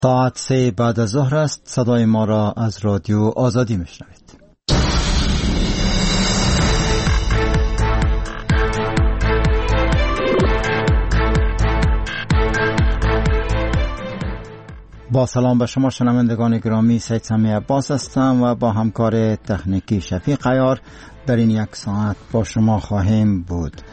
ساعت 3 بعد از ظهر است. صدای ما را از رادیو آزادی میشنوید. با سلام به شما شنوندگان گرامی، سید سمی عباس هستم و با همکار تکنیکی شفیق عیار در این یک ساعت با شما خواهیم بود.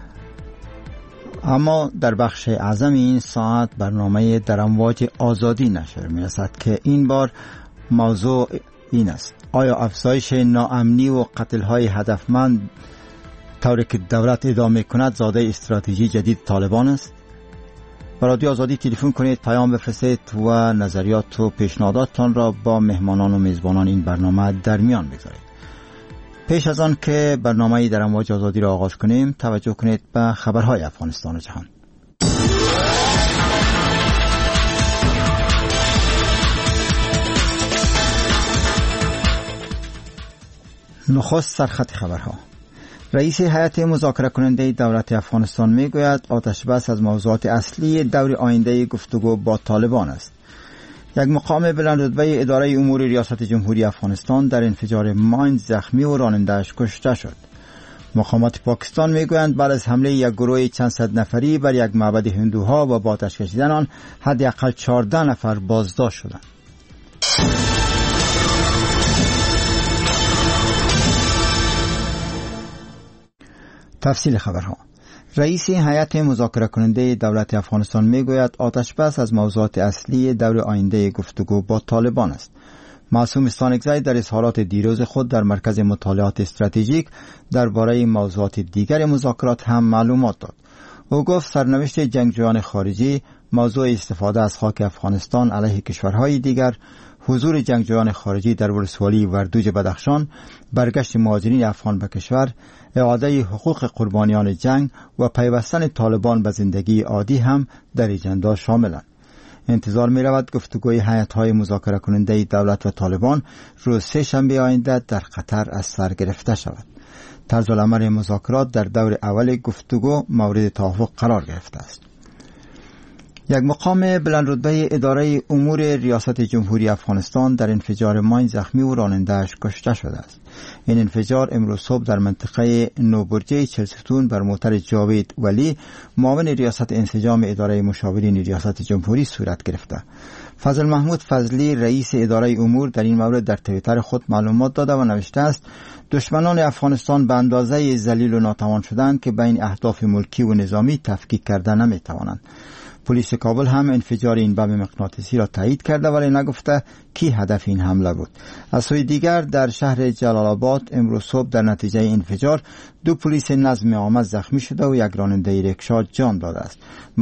اما در بخش اعظم این ساعت برنامه در امواج آزادی نشر می‌رسد که این بار موضوع این است: آیا افزایش ناامنی و قتل‌های هدفمند طوری که دولت ادامه کند زاده استراتژی جدید طالبان است؟ به رادیو آزادی تلفن کنید، پیام بفرستید و نظریات و پیشنهاداتتان را با مهمانان و میزبانان این برنامه در میان بگذارید. پیش از آن که برنامه در امواج آزادی را آغاز کنیم، توجه کنید به خبرهای افغانستان و جهان. نخست سرخط خبرها. رئیس هیئت مذاکره کننده دولت افغانستان میگوید آتش بس از موضوعات اصلی دور آینده گفتگو با طالبان است. یک مقام بلند رتبه اداره امور ریاست جمهوری افغانستان در انفجار ماین زخمی و راننده‌اش کشته شد. مقامات پاکستان میگویند بعد از حمله یک گروه چند صد نفری بر یک معبد هندوها و با آتش کشیدن آن حداقل 14 نفر بازداشت شدند. تفصیل خبرها. رئیس هیئت مذاکره کننده دولت افغانستان میگوید آتش بس از موضوعات اصلی دور آینده گفتگو با طالبان است. معصوم استانکزی در اظهارات دیروز خود در مرکز مطالعات استراتژیک درباره موضوعات دیگر مذاکرات هم معلومات داد. او گفت سرنوشت جنگجویان خارجی، موضوع استفاده از خاک افغانستان علیه کشورهای دیگر، حضور جنگجویان خارجی در ولسوالی وردوج بدخشان، برگشت مهاجرین افغان به کشور، اعاده حقوق قربانیان جنگ و پیوستن طالبان به زندگی عادی هم در اجندا شاملند. انتظار می رود گفتگوی هیئت‌های مذاکره کننده دولت و طالبان روز سه شنبه آینده در قطر از سر گرفته شود. طرز العمل مذاکرات در دور اول گفتگو مورد توافق قرار گرفته است. یک مقام بلند رتبه اداره امور ریاست جمهوری افغانستان در انفجار ماین زخمی و راننده‌اش کشته شده است. این انفجار امروز صبح در منطقه نوبرجه چلستون بر موتر جاوید ولی معاون ریاست انسجام اداره مشاورین ریاست جمهوری صورت گرفته. فضل محمود فضلی رئیس اداره امور در این مورد در توییتر خود معلومات داده و نوشته است: دشمنان افغانستان به اندازه ذلیل و ناتوان شدند که بین اهداف ملکی و نظامی تفکیک کرده نمی‌توانند. پلیس کابل هم انفجار این بم مغناطیسی را تایید کرده ولی نگفته کی هدف این حمله بود. از سوی دیگر در شهر جلال آباد امروز صبح در نتیجه انفجار 2 پلیس نظم عامه زخمی شده و یک راننده رکشا جان داده است.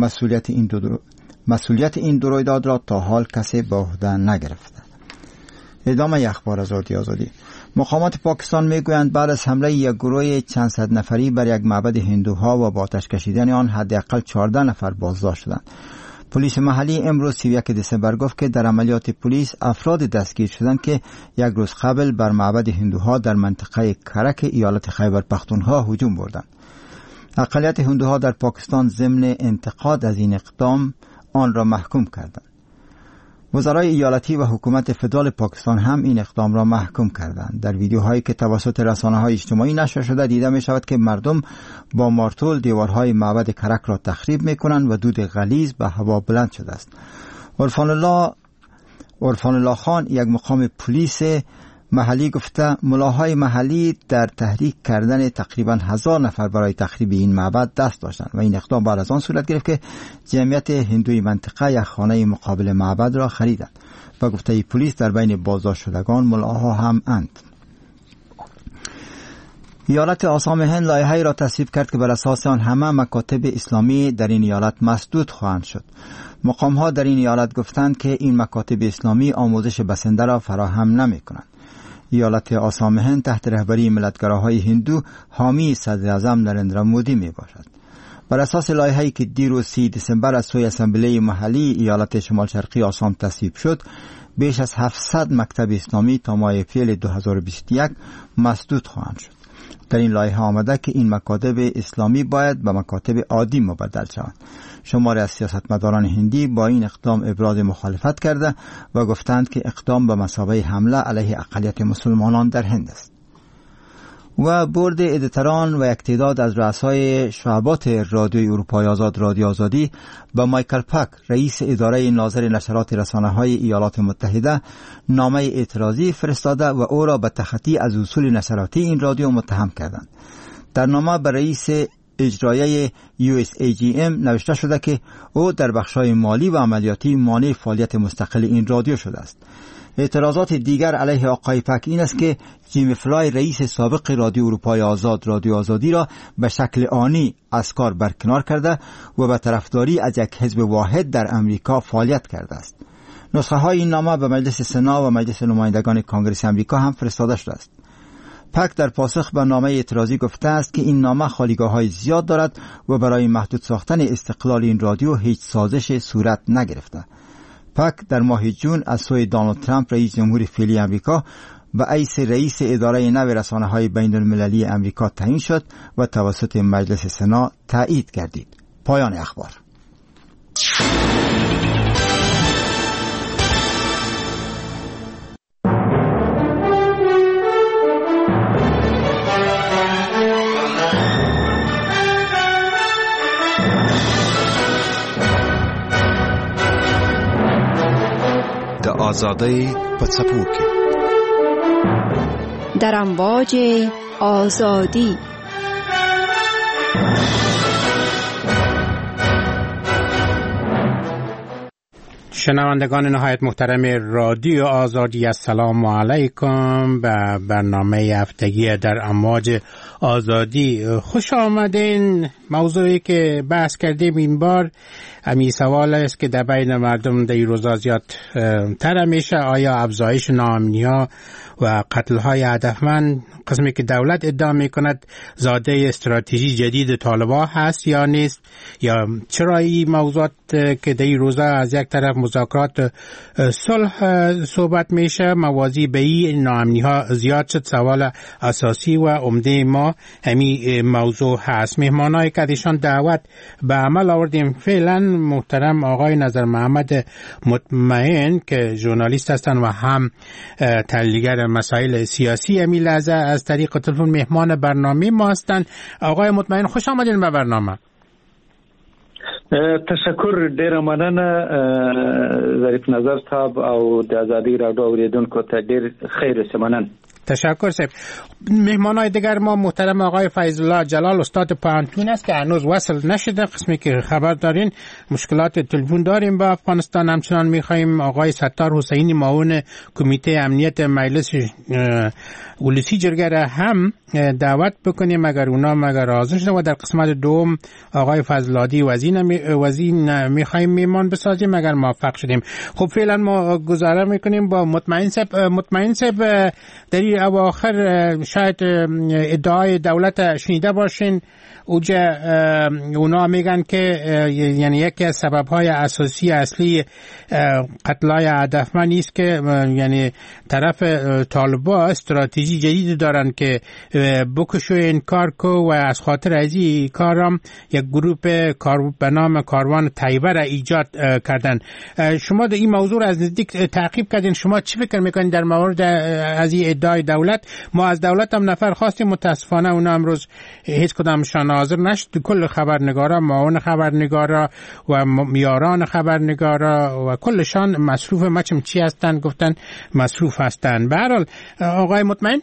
مسئولیت این دو رویداد را تا حال کسی به عهده نگرفته. ادامه اخبار از رادیو آزادی. مقامات پاکستان میگویند بعد از حمله یک گروه چند صد نفری بر یک معبد هندوها و با آتش کشیدن آن حداقل 14 نفر بازداشت شدند. پلیس محلی امروز 31 دسامبر گفت که در عملیات پلیس افراد دستگیر شدند که یک روز قبل بر معبد هندوها در منطقه کرک ایالت خیبر پختونخوا هجوم بردند. اقلیت هندوها در پاکستان ضمن انتقاد از این اقدام آن را محکوم کردند. وزرای ایالتی و حکومت فدرال پاکستان هم این اقدام را محکوم کردند. در ویدیوهایی که توسط رسانه‌های اجتماعی نشر شده دیده می شود که مردم با مارتول دیوارهای معبد کرک را تخریب می کنند و دود غلیظ به هوا بلند شده است. عرفان الله خان یک مقام پلیس محلی گفته ملاهای محلی در تحریک کردن تقریبا 1000 نفر برای تخریب این معبد دست داشتند و این اقدام بعد از آن صورت گرفت که جمعیت هندوی منطقه یک خانه مقابل معبد را خریدند. و گفته پلیس در بین بازداشت شدگان ملاها هم اند. ایالت آسام هند لایحه‌ای را تصویب کرد که بر اساس آن همه مکاتب اسلامی در این ایالت مسدود خواهند شد. مقام‌ها در این ایالت گفتند که این مکاتب اسلامی آموزش بسنده را فراهم نمی‌کنند. ایالت آسام هند تحت رهبری ملتگراهای هندو حامی صدر اعظم نریندرا مودی می باشد. بر اساس لایحه‌ای که دیروز 30 دسامبر از سوی اسمبلی محلی ایالت شمال شرقی آسام تصویب شد، بیش از 700 مکتب اسلامی تا ماه اپریل 2021 مسدود خواهند شد. در این لایحه آمده که این مکاتب اسلامی باید به مکاتب عادی مبدل شوند. شماری از سیاستمداران هندی با این اقدام ابراز مخالفت کرده و گفتند که اقدام به مثابه حمله علیه اقلیت مسلمانان در هند است. و بورد ادیتوران و یک تعداد از رؤسای شعبات رادیوی اروپای آزاد رادیو آزادی با مایکل پک رئیس اداره ناظر نشرات رسانه‌های ایالات متحده نامه اعتراضی فرستاده و او را به تخطی از اصول نشراتی این رادیو متهم کردند. در نامه به رئیس اجرایی USAGM نوشته شده که او در بخش‌های مالی و عملیاتی مانع فعالیت مستقل این رادیو شده است. اعتراضات دیگر علیه آقای پک این است که جیمی فلای رئیس سابق رادیو اروپای آزاد رادیو آزادی را به شکل آنی از کار برکنار کرده و به طرفداری از یک حزب واحد در امریکا فعالیت کرده است. نسخه های این نامه به مجلس سنا و مجلس نمایندگان کانگرس امریکا هم فرستاده شده است. پک در پاسخ به نامه اعتراضی گفته است که این نامه خالیگاه‌های زیاد دارد و برای محدود ساختن استقلال این رادیو هیچ سازش صورت نگرفته. پک در ماه جون از سوی دونالد ترامپ رئیس جمهور فعلی امریکا به حیث رئیس اداره نو رسانه‌های بین‌المللی امریکا تعیین شد و توسط مجلس سنا تایید گردید. پایان اخبار. آزادی په څپو کې در امواج آزادی. شنوندگان نهایت محترم رادیو آزادی، السلام علیکم به برنامه هفتگی در امواج آزادی خوش آمدین. موضوعی که بحث کردیم این بار همین سوال است که در بین مردم در این روزا زیاد تر میشه: آیا افزایش ناامنی‌ها و قتل‌های هدفمند قسمی که دولت ادعا میکند زاده استراتژی جدید طالبان هست یا نیست؟ یا چرا این موضوعات که در این روزا از یک طرف مذاکرات صلح صحبت میشه موازی به این ناامنی‌ها زیاد شد؟ سوال اساسی و عمده ما همین موضوع هست. مهمانایی که ایشان دعوت به عمل آوردیم فعلا محترم آقای نظر محمد مطمئن که ژورنالیست هستند و هم تحلیلگر مسائل سیاسی همین لحظه از طریق تلفن مهمان برنامه ما هستند. آقای مطمئن خوش آمدین به برنامه. تشکر، ډیر مننه ظریف نظر صاحب او د آزادی رادیو اوریدونکو ته ډیر خیر سمنن. تشکر صاحب. مهمانای دیگر ما محترم آقای فیض الله جلال استاد پانتون است که هنوز وصل نشده. قسمی که خبر دارین مشکلات تلفن داریم با افغانستان. همچنان میخوایم آقای ستار حسینی معاون کمیته امنیت مجلس ولسی جرگه هم دعوت بکنیم اگر حاضر شدن و در قسمت دوم آقای فضلادی وزین میخوایم میمان بسازیم اگر موفق شدیم. خب فعلا ما گزاره میکنیم با مطمئن صاحب در این اواخر شاید ادعای دولت شنیده باشین. اونا میگن که یعنی یکی از سبب‌های اساسی اصلی قتل‌های هدفمند است که یعنی طرف طالبا استراتژی جدید دارن که بکشو انکار کو و از خاطر ازی کارم یک گروه به نام کاروان طیبه را ایجاد کردن. شما در این موضوع از نزدیک تعقیب کردین، شما چی فکر میکنین در مورد از این ادعای دولت؟ ما از دولت هم نفر خواستیم، متاسفانه اونا امروز هیچ کدامشان حاضر نشد. کل خبرنگارا، معاون خبرنگارا و میاران خبرنگارا و کلشان مصروف مچم چی هستن؟ گفتن مصروف هستن. به هر حال آقای مطمئن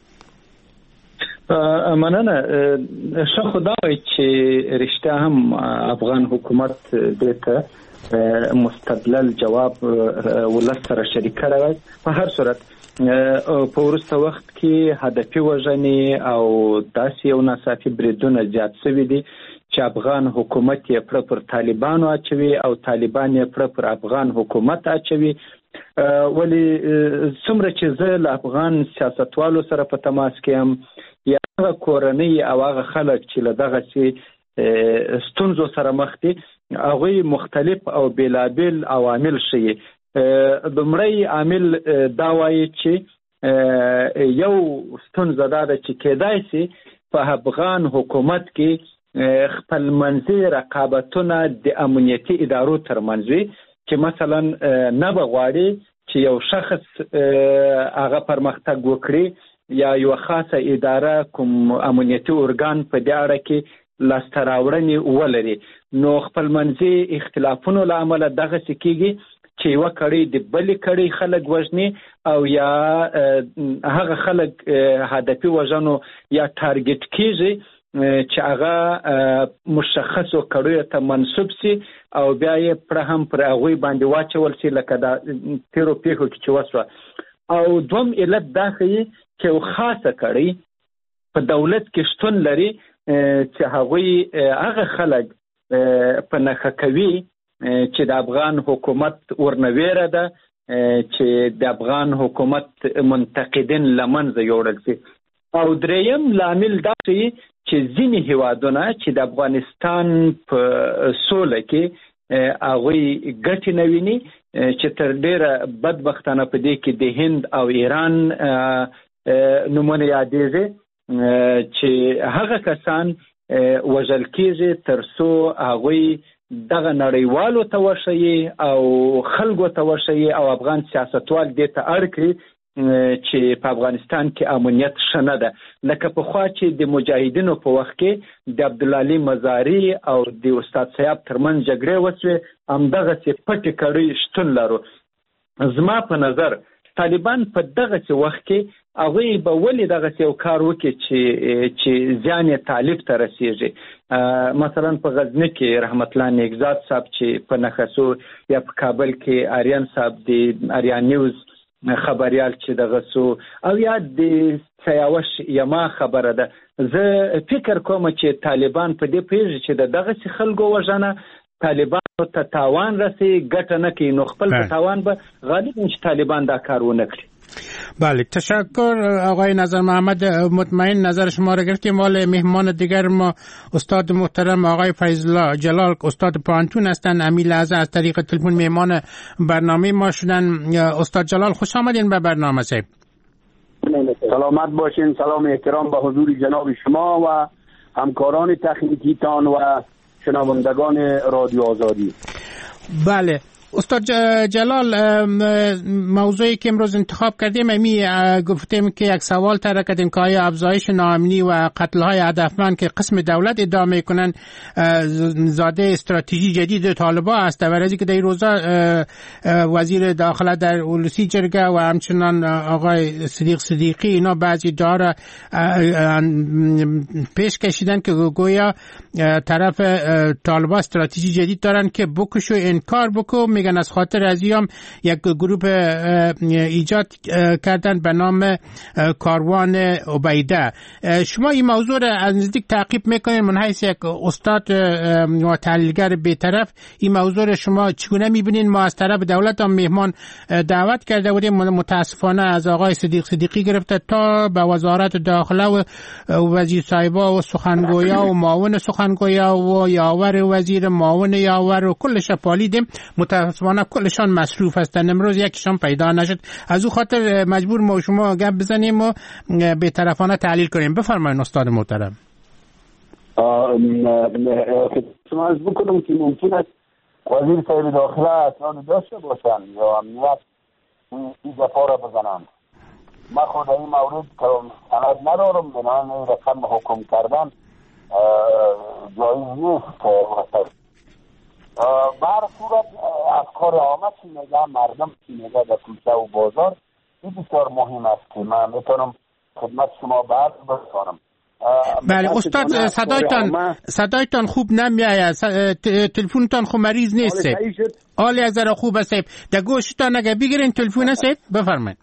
مننه. ښه خدا وایي چې رښتیا هم افغان حکومت دته مستدلل جواب ولس سره شریک کړی. په هر صورت په وروسته وخت کې هدفي وژنې او داسې یو ناڅاپي بریدونه زیات شوي دي چې افغان حکومت یې پړه پر طالبانو اچوي او طالبان یې پړه پر افغان حکومت اچوي. ولی څومره چې زه له افغان سیاستوالو سره په تماس کې یم یا هغه کورنۍ او هغه خلک چې له دغسې ستونزو سره مخ دي هغوی مختلف او بېلابېل عوامل ښیي. لومړی عامل دا وایي چې یو ستونزه دا ده چې کېدای شي په افغان حکومت کې خپل منځي رقابتونه د امنیتي ادارو ترمنځ چې مثلا نه بغواړي چې یو شخص هغه پرمختګ وکړي یا یو خاصه اداره کوم امنیتي ارګان په دې اړه کې لاسته راوړنې ولري، نو خپل منځي اختلافونو له امله دغه کېږي چې یو کړي د بلې کړي خلک وژني او یا هغه خلک هدفي وژنو یا ټارګټ کېږي چې هغه مشخصو کړیو ته منسوب سي او بیا یې پر هم پر هغوی باندې واچول سي لکه دا تیرو پیښو کې چې وسوه. او دوم علت دا ښیي چې یو خاصه کړی په دولت کې شتون لري چې هغوی هغه خلک په نښه کوي چې د افغان حکومت ورنه ویره ده چې د افغان حکومت منتقدین له منځه یوړل سي. او دریم لامل دا دی چې ځینې هیوادونه چې د افغانستان په سوله کې هغوی ګټې نه ویني چې تر ډیره بدبختانه په دې کې د هند او ایران نومونه یادېږي چې هغه کسان وژل کېږي تر څو هغوی دغه نړیوالو ته وښیي او خلکو ته وښیي او افغان سیاستوال دې ته اړ کړي چې په افغانستان کې امنیت ښه نه ده. لکه پخوا چې د مجاهدینو په وخت کې د عبدالعلي مزاري او د استاد صاحب ترمنځ جګړې وسوې، همدغسې پټې کړۍ شتون لرو. زما په نظر طالبان په دغسې وخت کې هغوی به ولې دغسې یو کار وکړي چې زیان یې طالب ته رسېږي. مثلا په غزني کې رحمت الله نیکزاد صاحب چې په نښه سو، یا په کابل کې آریان صاحب د آریان نیوز خبریال چې دغه سو، او یا د سیاوش یما خبره ده. زه فکر کوم چې طالبان په دې پوهېږي چې د دغسې خلکو وژنه طالبانو ته تاوان رسي، ګټه نه کوي، نو خپل په تاوان به غالبا چې طالبان دا کار ونه کړي. بله، تشکر آقای نظر محمد. مطمئن نظر شما را گرفتیم. ولی مهمان دیگر ما استاد محترم آقای فیض‌الله جلال، استاد پانتون هستند. امی لحظه از طریق تلفن مهمان برنامه ما شدن. استاد جلال خوش آمدین به برنامه صاحب. سلامت باشین. سلام احترام به حضور جناب شما و همکاران تکنیکیتان و شنوندگان رادیو آزادی. بله استاد جلال، موضوعی که امروز انتخاب کردیم گفتیم که یک سوال طرح کردیم که آیا افزایش ناامنی و قتل‌های هدفمند که قسم دولت ادعا میکنن زاده استراتژی جدید طالبان است، و از اینکه در این روزا وزیر داخله در اولوسی جرگه و همچنان آقای صدیقی اینا بعضی داره پیش کشیدن که گویا طرف طالبان استراتژی جدید دارن که بکشو انکار بکو. میگن از خاطر ازیام یک گروه ایجاد کردن به نام کاروان عبیده. شما این موضوع را از نزدیک تعقیب میکنین، من حیث یک استاد و تحلیلگر بی‌طرف این موضوع را شما چگونه میبینین؟ ما از طرف دولت هم مهمان دعوت کرده بودیم، متاسفانه از آقای صدیقی گرفته تا به وزارت داخله و وزیر صاحبا و سخنگویا و معاون سخنگویا و یاور وزیر، معاون یاور و کلش پالیدیم. متاسفانه کلشان مصروف هستند، امروز یکیشان پیدا نشد. از او خاطر مجبور ما شما گپ بزنیم و بی‌طرفانه تحلیل کنیم. بفرمایید استاد محترم. شما از بکنم که ممکن است وزیر صاحب داخله اسناد داشته باشند یا امنیت این دفعه را بزنند. من خود این مورد سند ندارم، بنابراین این رقم حکم کردن جایز نیست. بر صورت افکار عامه چی میگه، مردم چی میگه در کوچه و بازار، این بسیار مهم است که من میتونم خدمت شما بعد برسانم. بله استاد، صدایتان خوب نمیآید، تلفنتان خو مریض نیست. حالی از ذره خوب است. در گوشتان اگه بگیرین تلفن است بفرمایید.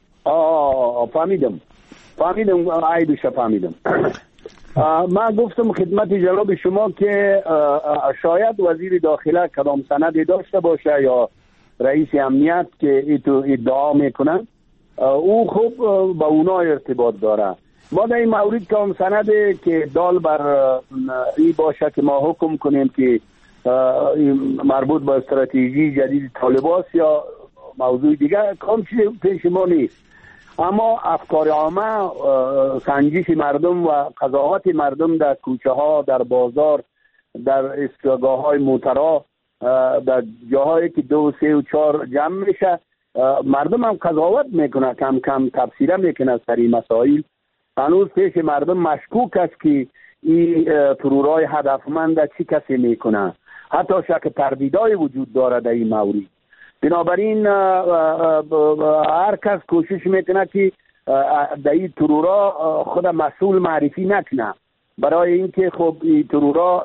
فهمیدم عیبش فهمیدم. من گفتم خدمت جناب شما که شاید وزیر داخله کدام سندی داشته باشه یا رئیس امنیت که ایتو ادعا میکنن، او خوب با اونا ارتباط داره. ما در این مورد کدام سندی که دال بر این باشه که ما حکم کنیم که مربوط به استراتژی جدید طالبان یا موضوع دیگر کام چیز پیش ما نیست. اما افکار عامه، سنجش مردم و قضاوت مردم در کوچه ها، در بازار، در ایستگاه های موترا، در جاهایی که 2 3 و 4 جمع میشه، مردم هم قضاوت میکنه، کم کم تفسیره میکنه سر این مسائل. هنوز پیش مردم مشکوک است که این ترورای هدفمند چی کسی میکنه، حتی شک تردیدای وجود داره در این مورد. بنابراین هر کس کوشش میکنه که در این ترورا خود مسئول معرفی نکنه، برای اینکه خب این ترورا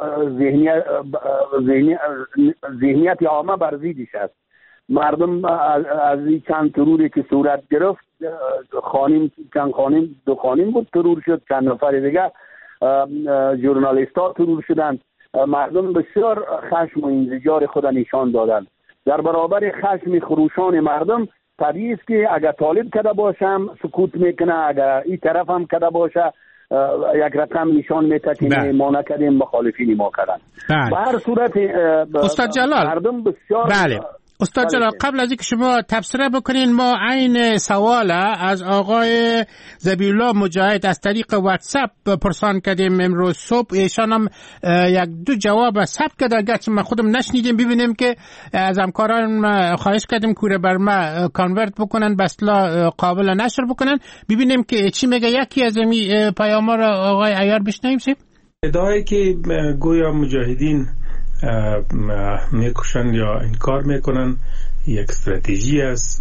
ذهنیت عامه بر ضدش است. مردم از این چند تروری که صورت گرفت، چند 2 خانم بود ترور شد، چند نفر دیگه ژورنالیست ها ترور شدند. مردم بسیار خشم و انزجار خود نشان دادند. در برابر خشم خروشان مردم طبیعی است که اگر طالب کده باشم سکوت میکنه، اگر این طرف هم کده باشه یک رقم نشان میده که ما نکردیم، مخالفین ما کردن. به هر صورت استاد جلال، مردم بسیار استاد جلال، قبل از اینکه شما تبصره بکنین، ما عین سوال از آقای ذبیحالله مجاهد از طریق واتساپ پرسان کردیم امروز صبح. ایشان هم 1-2 جواب ثبت کرده، گرچه ما خودم نشنیدیم. ببینیم که از همکاران خواهش کردیم کوره بر ما کانورت بکنن، بسلا قابل نشر بکنن. ببینیم که چی میگه. یکی از این پیام‌ها را آقای عیار بشنویم. ادعایی که گویا مجاهدین میکشن یا انکار میکنن یک استراتژی است،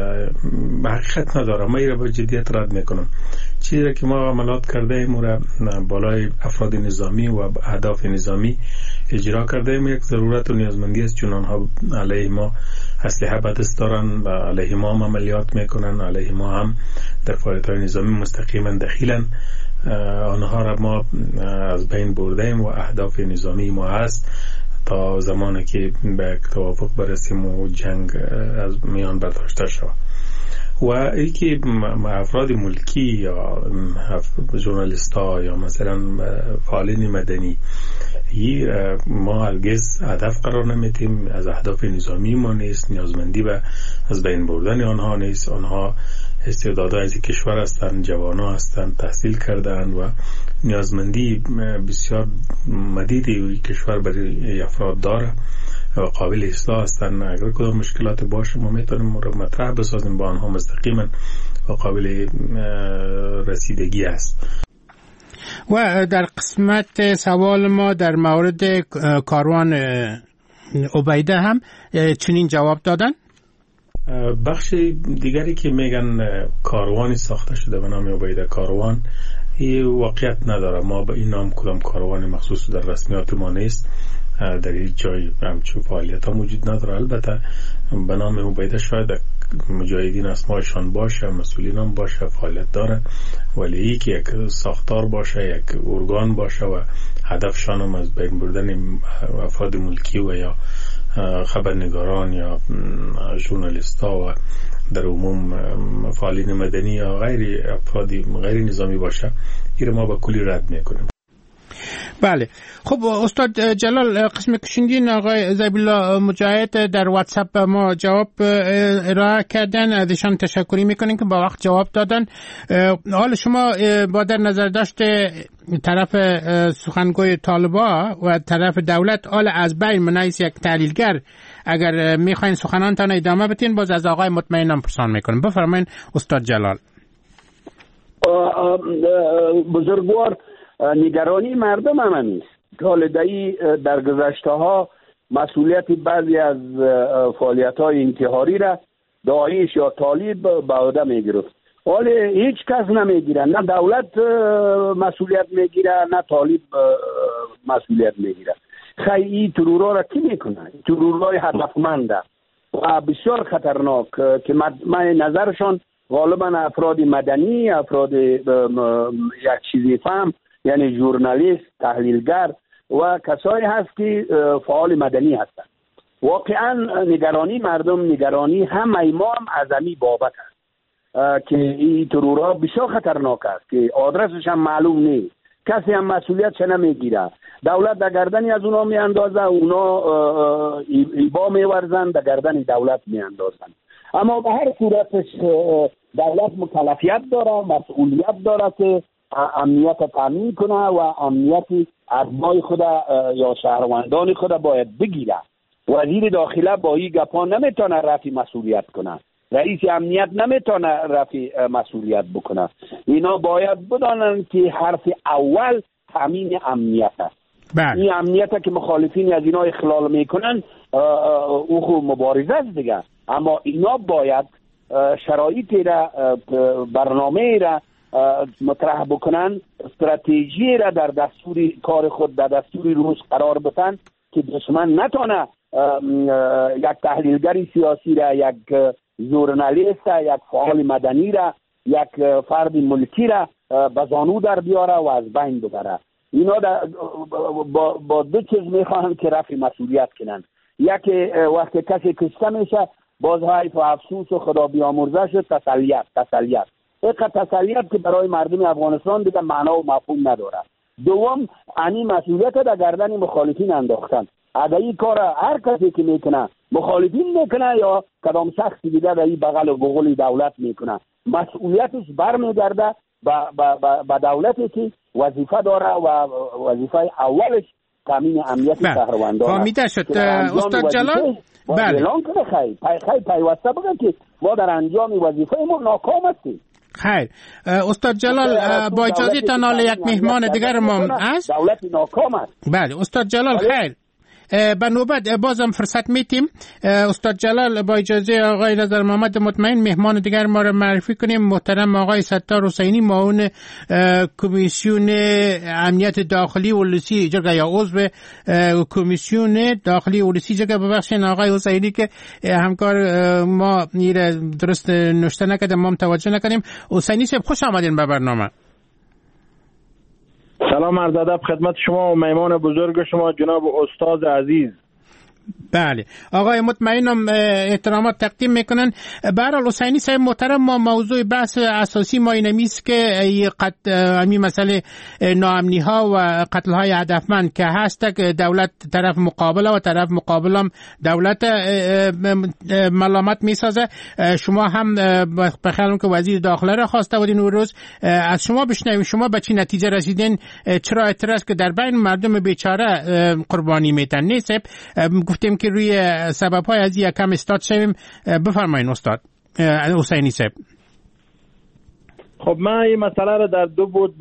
حقیقت نداره. ما ایره با جدیت رد میکنم. چیزی که ما عملات کرده ایم را بالای افراد نظامی و اهداف نظامی اجرا کرده ایم. یک ضرورت و نیازمندی است، چون آنها علیه ما اسلحه به دست دارن و علیه ما هم عملیات میکنن، علیه ما هم در فعالیت‌های نظامی مستقیما دخیلن. آنها را ما از بین برده ایم و اهداف نظامی ما هست تا زمانی که به توافق برسیم و جنگ از میان برداشته شود. و ای که افراد ملکی یا ژورنالیست ها یا مثلا فعالین مدنی ما هرگز هدف قرار نمیدیم، از اهداف نظامی ما نیست، نیازمندی به از بین بردن آنها نیست. آنها استعدادها از کشور هستند، جوانا هستند، تحصیل کردند و نیازمندی بسیار مدیدی کشور برای افراد داره و قابل اصلاح هستند. اگر کدام مشکلات باشه ما میتونیم مطرح بسازیم با آنها مستقیما و قابل رسیدگی است. و در قسمت سوال ما در مورد کاروان عبیده هم چنین جواب دادن. بخش دیگری که میگن کاروانی ساخته شده به نام عبیده کاروان، این واقعیت نداره. ما به این نام کدام کاروانی مخصوص در رسمیات ما نیست، در هیچ جای همچون فعالیت ها موجود نداره. البته به نام عبیده شاید مجاهدین اسمایشان باشه، مسئولین هم باشه، فعالیت داره، ولی ای که یک ساختار باشه، یک ارگان باشه و هدفشان هم از بین بردن افراد ملکی و یا خبرنگاران یا ژورنالیست ها و در عموم فعالین مدنی یا غیر افرادی غیر نظامی باشه، این ما با کلی رد میکنیم. بله. خب استاد جلال، قسم کشندین آقای ذبیحالله مجاهد در واتساپ ما جواب ارائه کردن، ازشان تشکری میکنیم که با وقت جواب دادن. حال شما با در نظر داشته طرف سخنگوی طالبا و طرف دولت، حال از بین منایس یک تحلیلگر، اگر میخواین سخنانتان ادامه بدین باز از آقای مطمئنم پرسان میکنیم. بفرمایید استاد جلال. بزرگوار، نگرانی مردم هم نیست. حالا در گذشته ها مسئولیت بعضی از فعالیت های انتحاری را داعش یا طالب به عهده میگرفت. حالا هیچ کس نمیگیره، نه دولت مسئولیت میگیره نه طالب مسئولیت میگیره. خیلی ترورها را کی میکنه؟ ترورهای هدفمنده و بسیار خطرناک که من نظرشان غالبا افراد مدنی، افراد یک چیزی فهم، یعنی ژورنالیست، تحلیلگر و کسایی هست که فعال مدنی هستند. واقعا نگرانی مردم، نگرانی همه ما هم از امی بابت است که این ترورها بسیار خطرناک است که آدرسش هم معلوم نیست، کسی هم مسئولیتش نمیگیره. دولت در گردنی از اونا میاندازه، اونا ایبا میورزن در گردن دولت میاندازن. اما به هر صورتش دولت مکلفیت داره، مسئولیت داره که امنیت تامین کنه و امنیت اتباع خود یا شهروندان خود باید بگیره. وزیر داخله با این گپا نمیتونه رفع مسئولیت کنه، رئیس امنیت نمیتونه رفع مسئولیت بکنه. اینا باید بدانن که حرف اول تامین امنیت است. این امنیت که مخالفین از اینا اخلال میکنن او خود مبارزه است دیگه، اما اینا باید شرایطی را، برنامه را مطرح بکنن، استراتژی را در دستور کار خود، در دستور روز قرار بدن که دشمن نتونه یک تحلیلگر سیاسی را، یک ژورنالیست، یک فعال مدنی را، یک فرد ملکی را به زانو در بیاره و از بین ببره. اینا با دو چیز میخواهند که رفع مسئولیت کنن. یکی وقتی کسی کشته میشه باز حیف و افسوس و خدا بیامرزه شد، تسلیت تسلیت که برای مردم افغانستان دیگه معنا و مفهوم نداره. دوم، انی مسئولیت در گردن مخالفین انداختن. اگر این کار هر کسی که میکنه مخالفین میکنه یا کدام شخصی دیگه در این بغل و بغل دولت میکنه، مسئولیتش برمیگرده با دولتی که وظیفه داره و وظیفه اولش تامین امنیت شهروندان. فهمیده شد استاد جلال. بله. اعلان کنه خیلی پیوسته بگن که ما در انجام وظیفه ما ناکام هستیم. خیر استاد جلال، با اجازه تان حالا یک مهمان دیگر ما است. دولت ناکام است. بله استاد جلال خیر. به نوبت بازم فرصت میتیم. استاد جلال با اجازه آقای نظر محمد مطمئن مهمان دیگر ما را معرفی کنیم. محترم آقای ستار حسینی، معاون کمیسیون امنیت داخلی ولسی جرگه یا عضو کمیسیون داخلی ولسی جرگه. ببخشید آقای حسینی که همکار ما درست نوشته نکردیم، ما متوجه نکردیم. حسینی صاحب خوش آمدین به برنامه. سلام عرض ادب خدمت شما و مهمان بزرگ شما جناب استاد عزیز. بله آقای مطمئنم احترامات تقدیم میکنن. به هر حال حسینی صاحب محترم، ما موضوع بحث اساسی ما اینمی است که این مسئله ناامنی ها و قتل های هدفمند که هست که دولت طرف مقابله و طرف مقابلم دولت ملامت میسازه. شما هم بخیالم که وزیر داخله را خواسته بودین اون روز، از شما بشنویم شما به چی نتیجه رسیدین؟ چرا اعتراض که در بین مردم بیچاره قربانی میتن نیست؟ گفتیم که روی سبب‌های از یکم استاد شویم. بفرمایید استاد حسینی صاحب. خب ما این مسئله رو در دو بود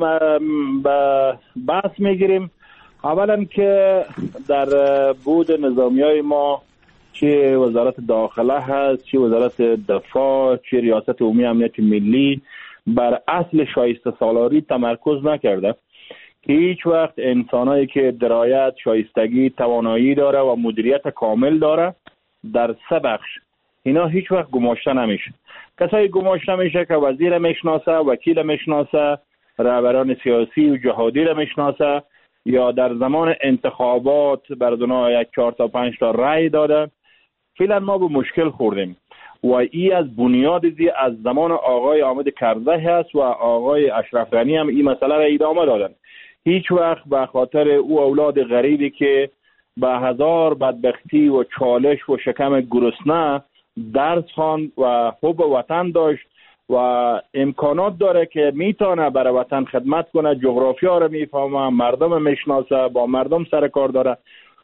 بحث میگیریم. اولا که در بود نظامیای ما چه وزارت داخله هست، چه وزارت دفاع، چه ریاست عمومی امنیت ملی بر اصل شایسته سالاری تمرکز نکرده که هیچ وقت انسانایی که درایت، شایستگی، توانایی داره و مدیریت کامل داره در سه بخش اینا هیچ وقت گماشته نمیشه. کسایی گماشته میشه که وزیر میشناسه، وکیل میشناسه، رهبران سیاسی و جهادی را میشناسه یا در زمان انتخابات بر اونا 4 تا 5 تا رأی داده. فعلا ما به مشکل خوردیم و ای از بنیاد از زمان آقای حامد کرزی هست و آقای اشرف غنی هم این مسئله را ادامه دادن. هیچ وقت به خاطر او اولاد غریبی که به هزار بدبختی و چالش و شکم گرسنه درس خواند و حب وطن داشت و امکانات داره که میتونه برای وطن خدمت کنه، جغرافیا رو میفهمه، مردم میشناسه، با مردم سر کار داره،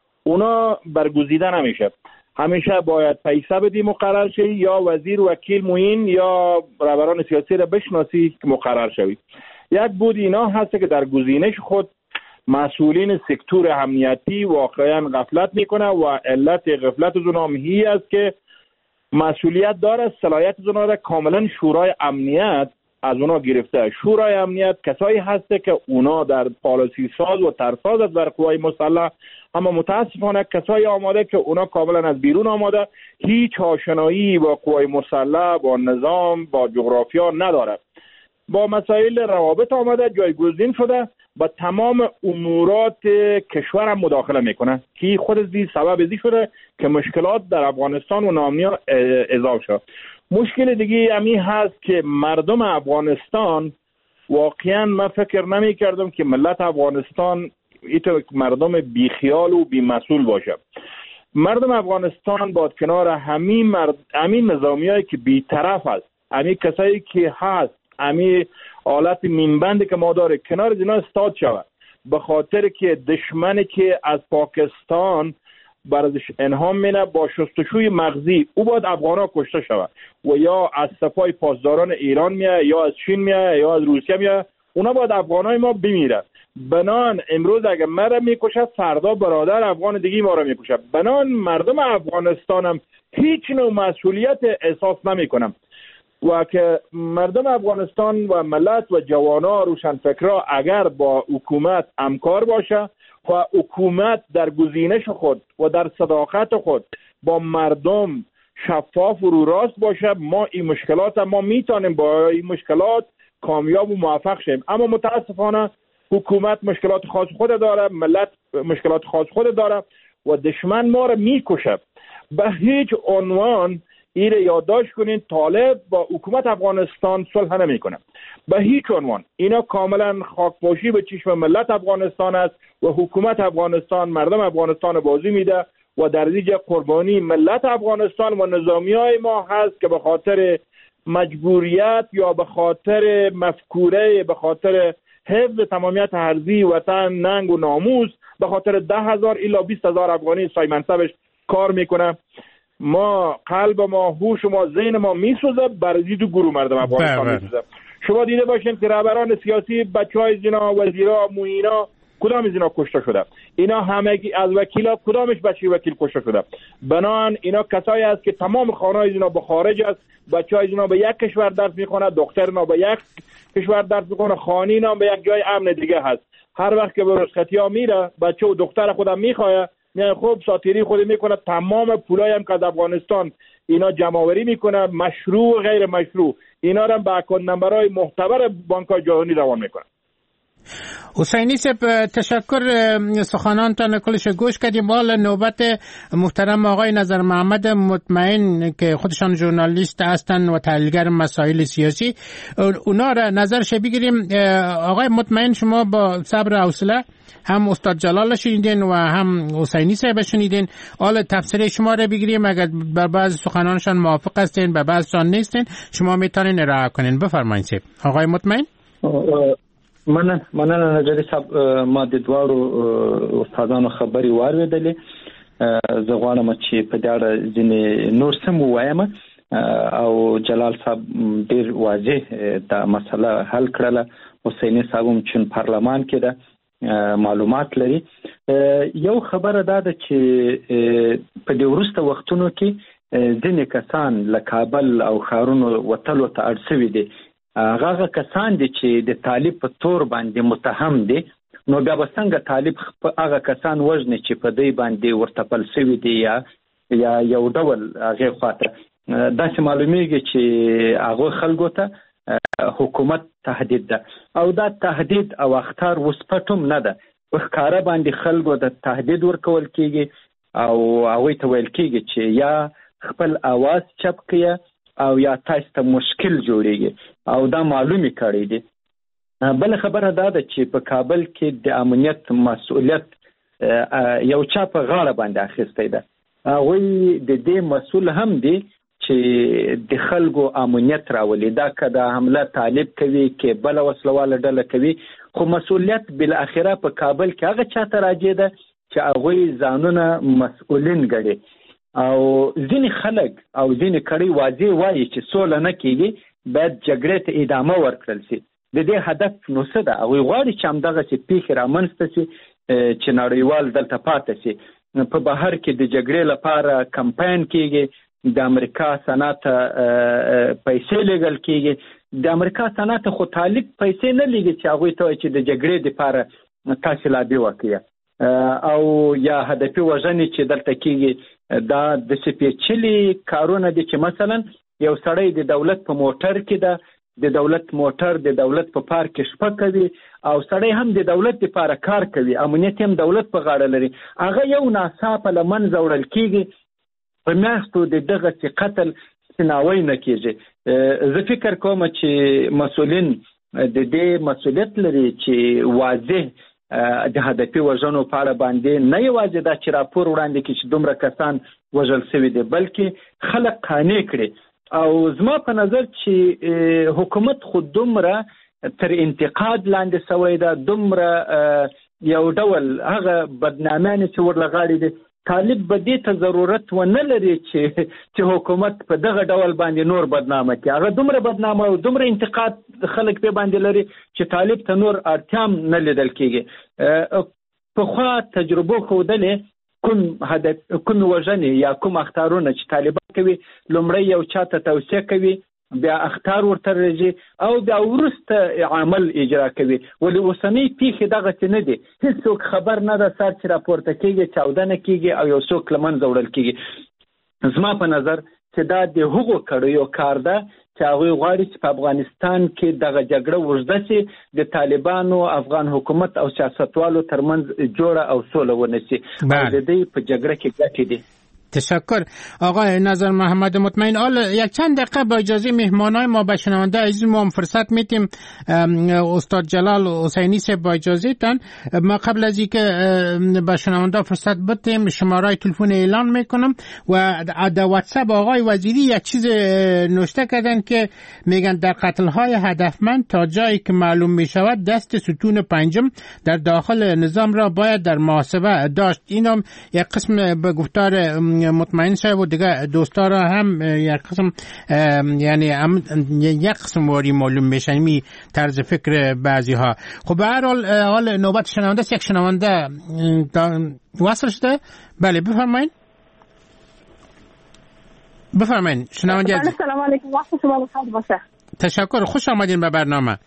اونا برگزیده نمیشه. همیشه باید پیسه بدی مقرر شوی یا وزیر وکیل معین یا رهبران سیاسی را بشناسی که مقرر شوی. یک بود اینا هست که در گزینش خود مسئولین سکتور امنیتی واقعا غفلت میکنه و علت غفلت از اونها هی است که مسئولیت داره، صلاحیت از اونها را کاملا شورای امنیت از اونها گرفته. شورای امنیت کسایی هسته که اونا در پالیسی ساز و ترساز از در قوای مسلح، اما متاسفانه کسایی آماده که اونا کاملا از بیرون آماده، هیچ آشنایی با قوای مسلح، با نظام، با جغرافیا نداره. با مسائل روابط آمده، جایگزین شده، با تمام امورات کشور هم مداخله میکنه که خود از سبب ازی شده که مشکلات در افغانستان و ناامنی اضافه شد. مشکل دیگه امی هست که مردم افغانستان واقعا من فکر نمی کردم که ملت افغانستان ایتو مردم بیخیال و بیمسئول باشه. مردم افغانستان با کنار همین نظامیایی که بی‌طرف است امی کسایی که هست امی حالت نیمبندی که ما داره کنار از اینا استاد شود، به خاطر که دشمنی که از پاکستان برازش انهام مینه با شستشوی مغزی او باید افغانا کشته شود و یا از صفای پاسداران ایران میه یا از چین میه یا از روسیه میه، اونا باید افغانای ما بمیره. بنان امروز اگر مرا میکشه فردا برادر افغان دیگه ما را میکشه. بنان مردم افغانستان هم هیچ نوع مسئولیت احساس نمیکنم و که مردم افغانستان و ملت و جوانا روشنفکرا اگر با حکومت همکار باشه و حکومت در گزینش خود و در صداقت خود با مردم شفاف و رو راست باشه، ما این مشکلات ما میتونیم با این مشکلات کامیاب و موفق شیم. اما متاسفانه حکومت مشکلات خاص خود داره، ملت مشکلات خاص خود داره و دشمن ما را میکشه. به هیچ عنوان این را یادداشت کنین، طالب با حکومت افغانستان صلح نمیکنه به هیچ عنوان. اینا کاملا خاکپاشی به چشم ملت افغانستان است و حکومت افغانستان مردم افغانستان بازی میده و در نتیجه قربانی ملت افغانستان و نظامیای ما هست که به خاطر مجبوریت یا به خاطر مفکوره، به خاطر حفظ تمامیت ارضی وطن، ننگ و ناموس، به خاطر 10,000 الی 20,000 افغانی سای منصبش کار میکنه. ما قلب ما، هوش ما، ذهن ما میسوزه برای دو گروه مردم افغانستان میسوزه. شما دیده باشین که رهبران سیاسی، بچهای از اینا، وزیرا، معینا، کدام از اینا کشته شده؟ اینا همگی از وکیلا کدامش بچه وکیل کشته شده؟ بنان اینا کسایی است که تمام خانه‌های اینا به خارج است، بچهای اینا به یک کشور درس میخونه، دخترنا به یک کشور درس میخونه، خانینا به یک جای امن دیگه هست. هر وقت که به رخصتی‌ها میره بچه و دختر خودم میخواد، میگه خب ساتیری خود میکنه، تمام پولای هم که از افغانستان اینا جمع‌آوری میکنه، مشروع و غیر مشروع، اینا رو به اکانت نمبرهای معتبر بانک‌های جهانی روان میکنه. حسینی صاحب تشکر، سخنانتان کلش گوش کردیم. حالا نوبت محترم آقای نظر محمد مطمئن که خودشان ژورنالیست هستن و تحلیلگر مسائل سیاسی، اونا را نظرش بگیریم. آقای مطمئن، شما با صبر و حوصله هم استاد جلال شنیدین و هم حسینی صاحب شنیدین، حالا تفسیر شما را بگیریم. اگر بر بعض سخنانشان موافق هستین، به بعضشان نیستین، شما میتونین ارائه کنین. بفرمایید صاحب. آقای مطمئن. مننه نجاری صاحب، ما د دوارو استادانو خبري واردلې. زه غواړم چې په دې اړه ځینې نور سم ووایم او جلال صاحب ډیر واضح دا مسله حل کړله. حسیني صاحب هم چې پارلمان کې ده معلومات لري. یو خبره دا ده چې په دې وروسته وختونو کې ځینې کسان له کابل او ښارونو وتلو ته اړ شوي دي. هغه کسان دي چې د طالب په تور باندې متهم دي، نو بیا به څنګه طالب هغه کسان وژني چې په دې باندې ورتپل شوي دي یا یو ډول هغې خواته. داسې معلومیږي چې هغه خلکو ته حکومت تهدید ده او دا تهدید او اخطار اوس پټ هم نه ده، په ښکاره باندې خلکو ته تهدید ورکول کېږي او هغوی ته ویل کېږي چې یا خپل اواز چپ کړئ او یا تاسو ته مشکل جوړیږي او دا معلومي کړی دي. بل خبره دا ده چې په کابل کې د امنیت مسؤلیت یو چا په غاړه باندې اخیستی ده. هغوی د دې مسؤل هم دي چې د خلکو امنیت راولي. دا که د حمله طالب کوي کې بله وسلواله ډله کوي، خو مسؤلیت بالاخره په کابل کې هغه چا ته راجع ده چې هغوی ځانونه مسؤلین ګڼي. او ځینې خلک او ځینې کړي واضح وایي چې سوله نه کېږي، باید جګړې ته ادامه ورکړل شي. د دې هدف نو څه ده؟ هغوی غواړي چې همدغسې پیښې رامنځته شي چې نړیوال دلته پاتې شي. په بهر کې د جګړې لپاره کمپاین کېږي، د امریکا صنعت پیسې لیږل کېږي. د امریکا صنعت خو طالب پیسې نه لیږي چې هغوی ته وایي چې د جګړې دپاره تاسې لابي وکړئ او یا هدفي وژنې چې دلته کېږي. دا د سپېڅلي کارونه دي چې مثلا یو سړی د دولت په موټر کې ده، د دولت موټر د دولت په پارک کې شپه کوي او سړی هم د دولت لپاره کار کوي، امنیت هم دولت په غاړه لري. هغه یو ناڅاپه له منځه وړل کېږي، په میاشتو د دغسې قتل سناوی نه کېږي. زه فکر کوم چې مسؤلین د دې مسؤلیت لري چې واضح د هدفي وژنو په اړه باندې نه یوازې دا چې راپور وړاندې کړي چې دومره کسان وژل شوي دي، بلکې خلک قانع کړي او زما په نظر چې حکومت خود دومره تر انتقاد لاندې سوی ده، دومره یو ډول هغه بدنامیان چې ورلغاړي دي، طالب به دې ته ضرورت ونه لري چې حکومت په دغه ډول باندې نور بدنامه کړي. هغه دومره بدنامه او دومره انتقاد خلک په باندې لري چې طالب ته نور اړتیا نه لیدل کېږي. پخوا تجربو ښودلې کوم وژنې یا کوم اخطارونه چې طالبان کوي، لومړی یو چاته توصیه کوي، بیا اخطار ورته راځي او بیا وروسته عمل اجرا کوي. ولې اوسنۍ پیښې دغسې نه دي، هېڅوک خبر نه ده، سر چې راپورته کېږي چاودنه کېږي او یو څوک له منځه وړل کېږي. زما په نظر چې دا د هغو کړیو کار ده چې هغوی غواړي چې په افغانستان کې دغه جګړه اوږده شي، د طالبانو، افغان حکومت او سیاستوالو ترمنځ جوړه او سوله ونشي او د دې په جګړه کې ګټې دي. تشکر آقای نظر محمد مطمئن. حالا یک چند دقیقه با اجازه مهمانای ما به شنونده عزیز ما هم فرصت میتیم. استاد جلال حسینی صاحب با اجازه تان ما قبل از اینکه به شنونده فرصت بدیم شماره تلفن اعلان میکنم و در واتساپ آقای وزیری یک چیز نوشته کردن که میگن در قتل های هدفمند تا جایی که معلوم میشود دست ستون پنجم در داخل نظام را باید در محاسبه داشت. اینم یک قسم به گفتار مطمئن صاحب و دیگه دوستارا هم یک قسم یعنی یک قسم واری معلوم میشن می طرز فکر بعضی ها. خب به هر حال نوبت شنونده است. یک شنونده وصل شده. بله بفرمایید. بفرمایید شنونده عزیز. سلام علیکم، وقت شما بخیر باشه. تشکر، خوش آمدین به برنامه.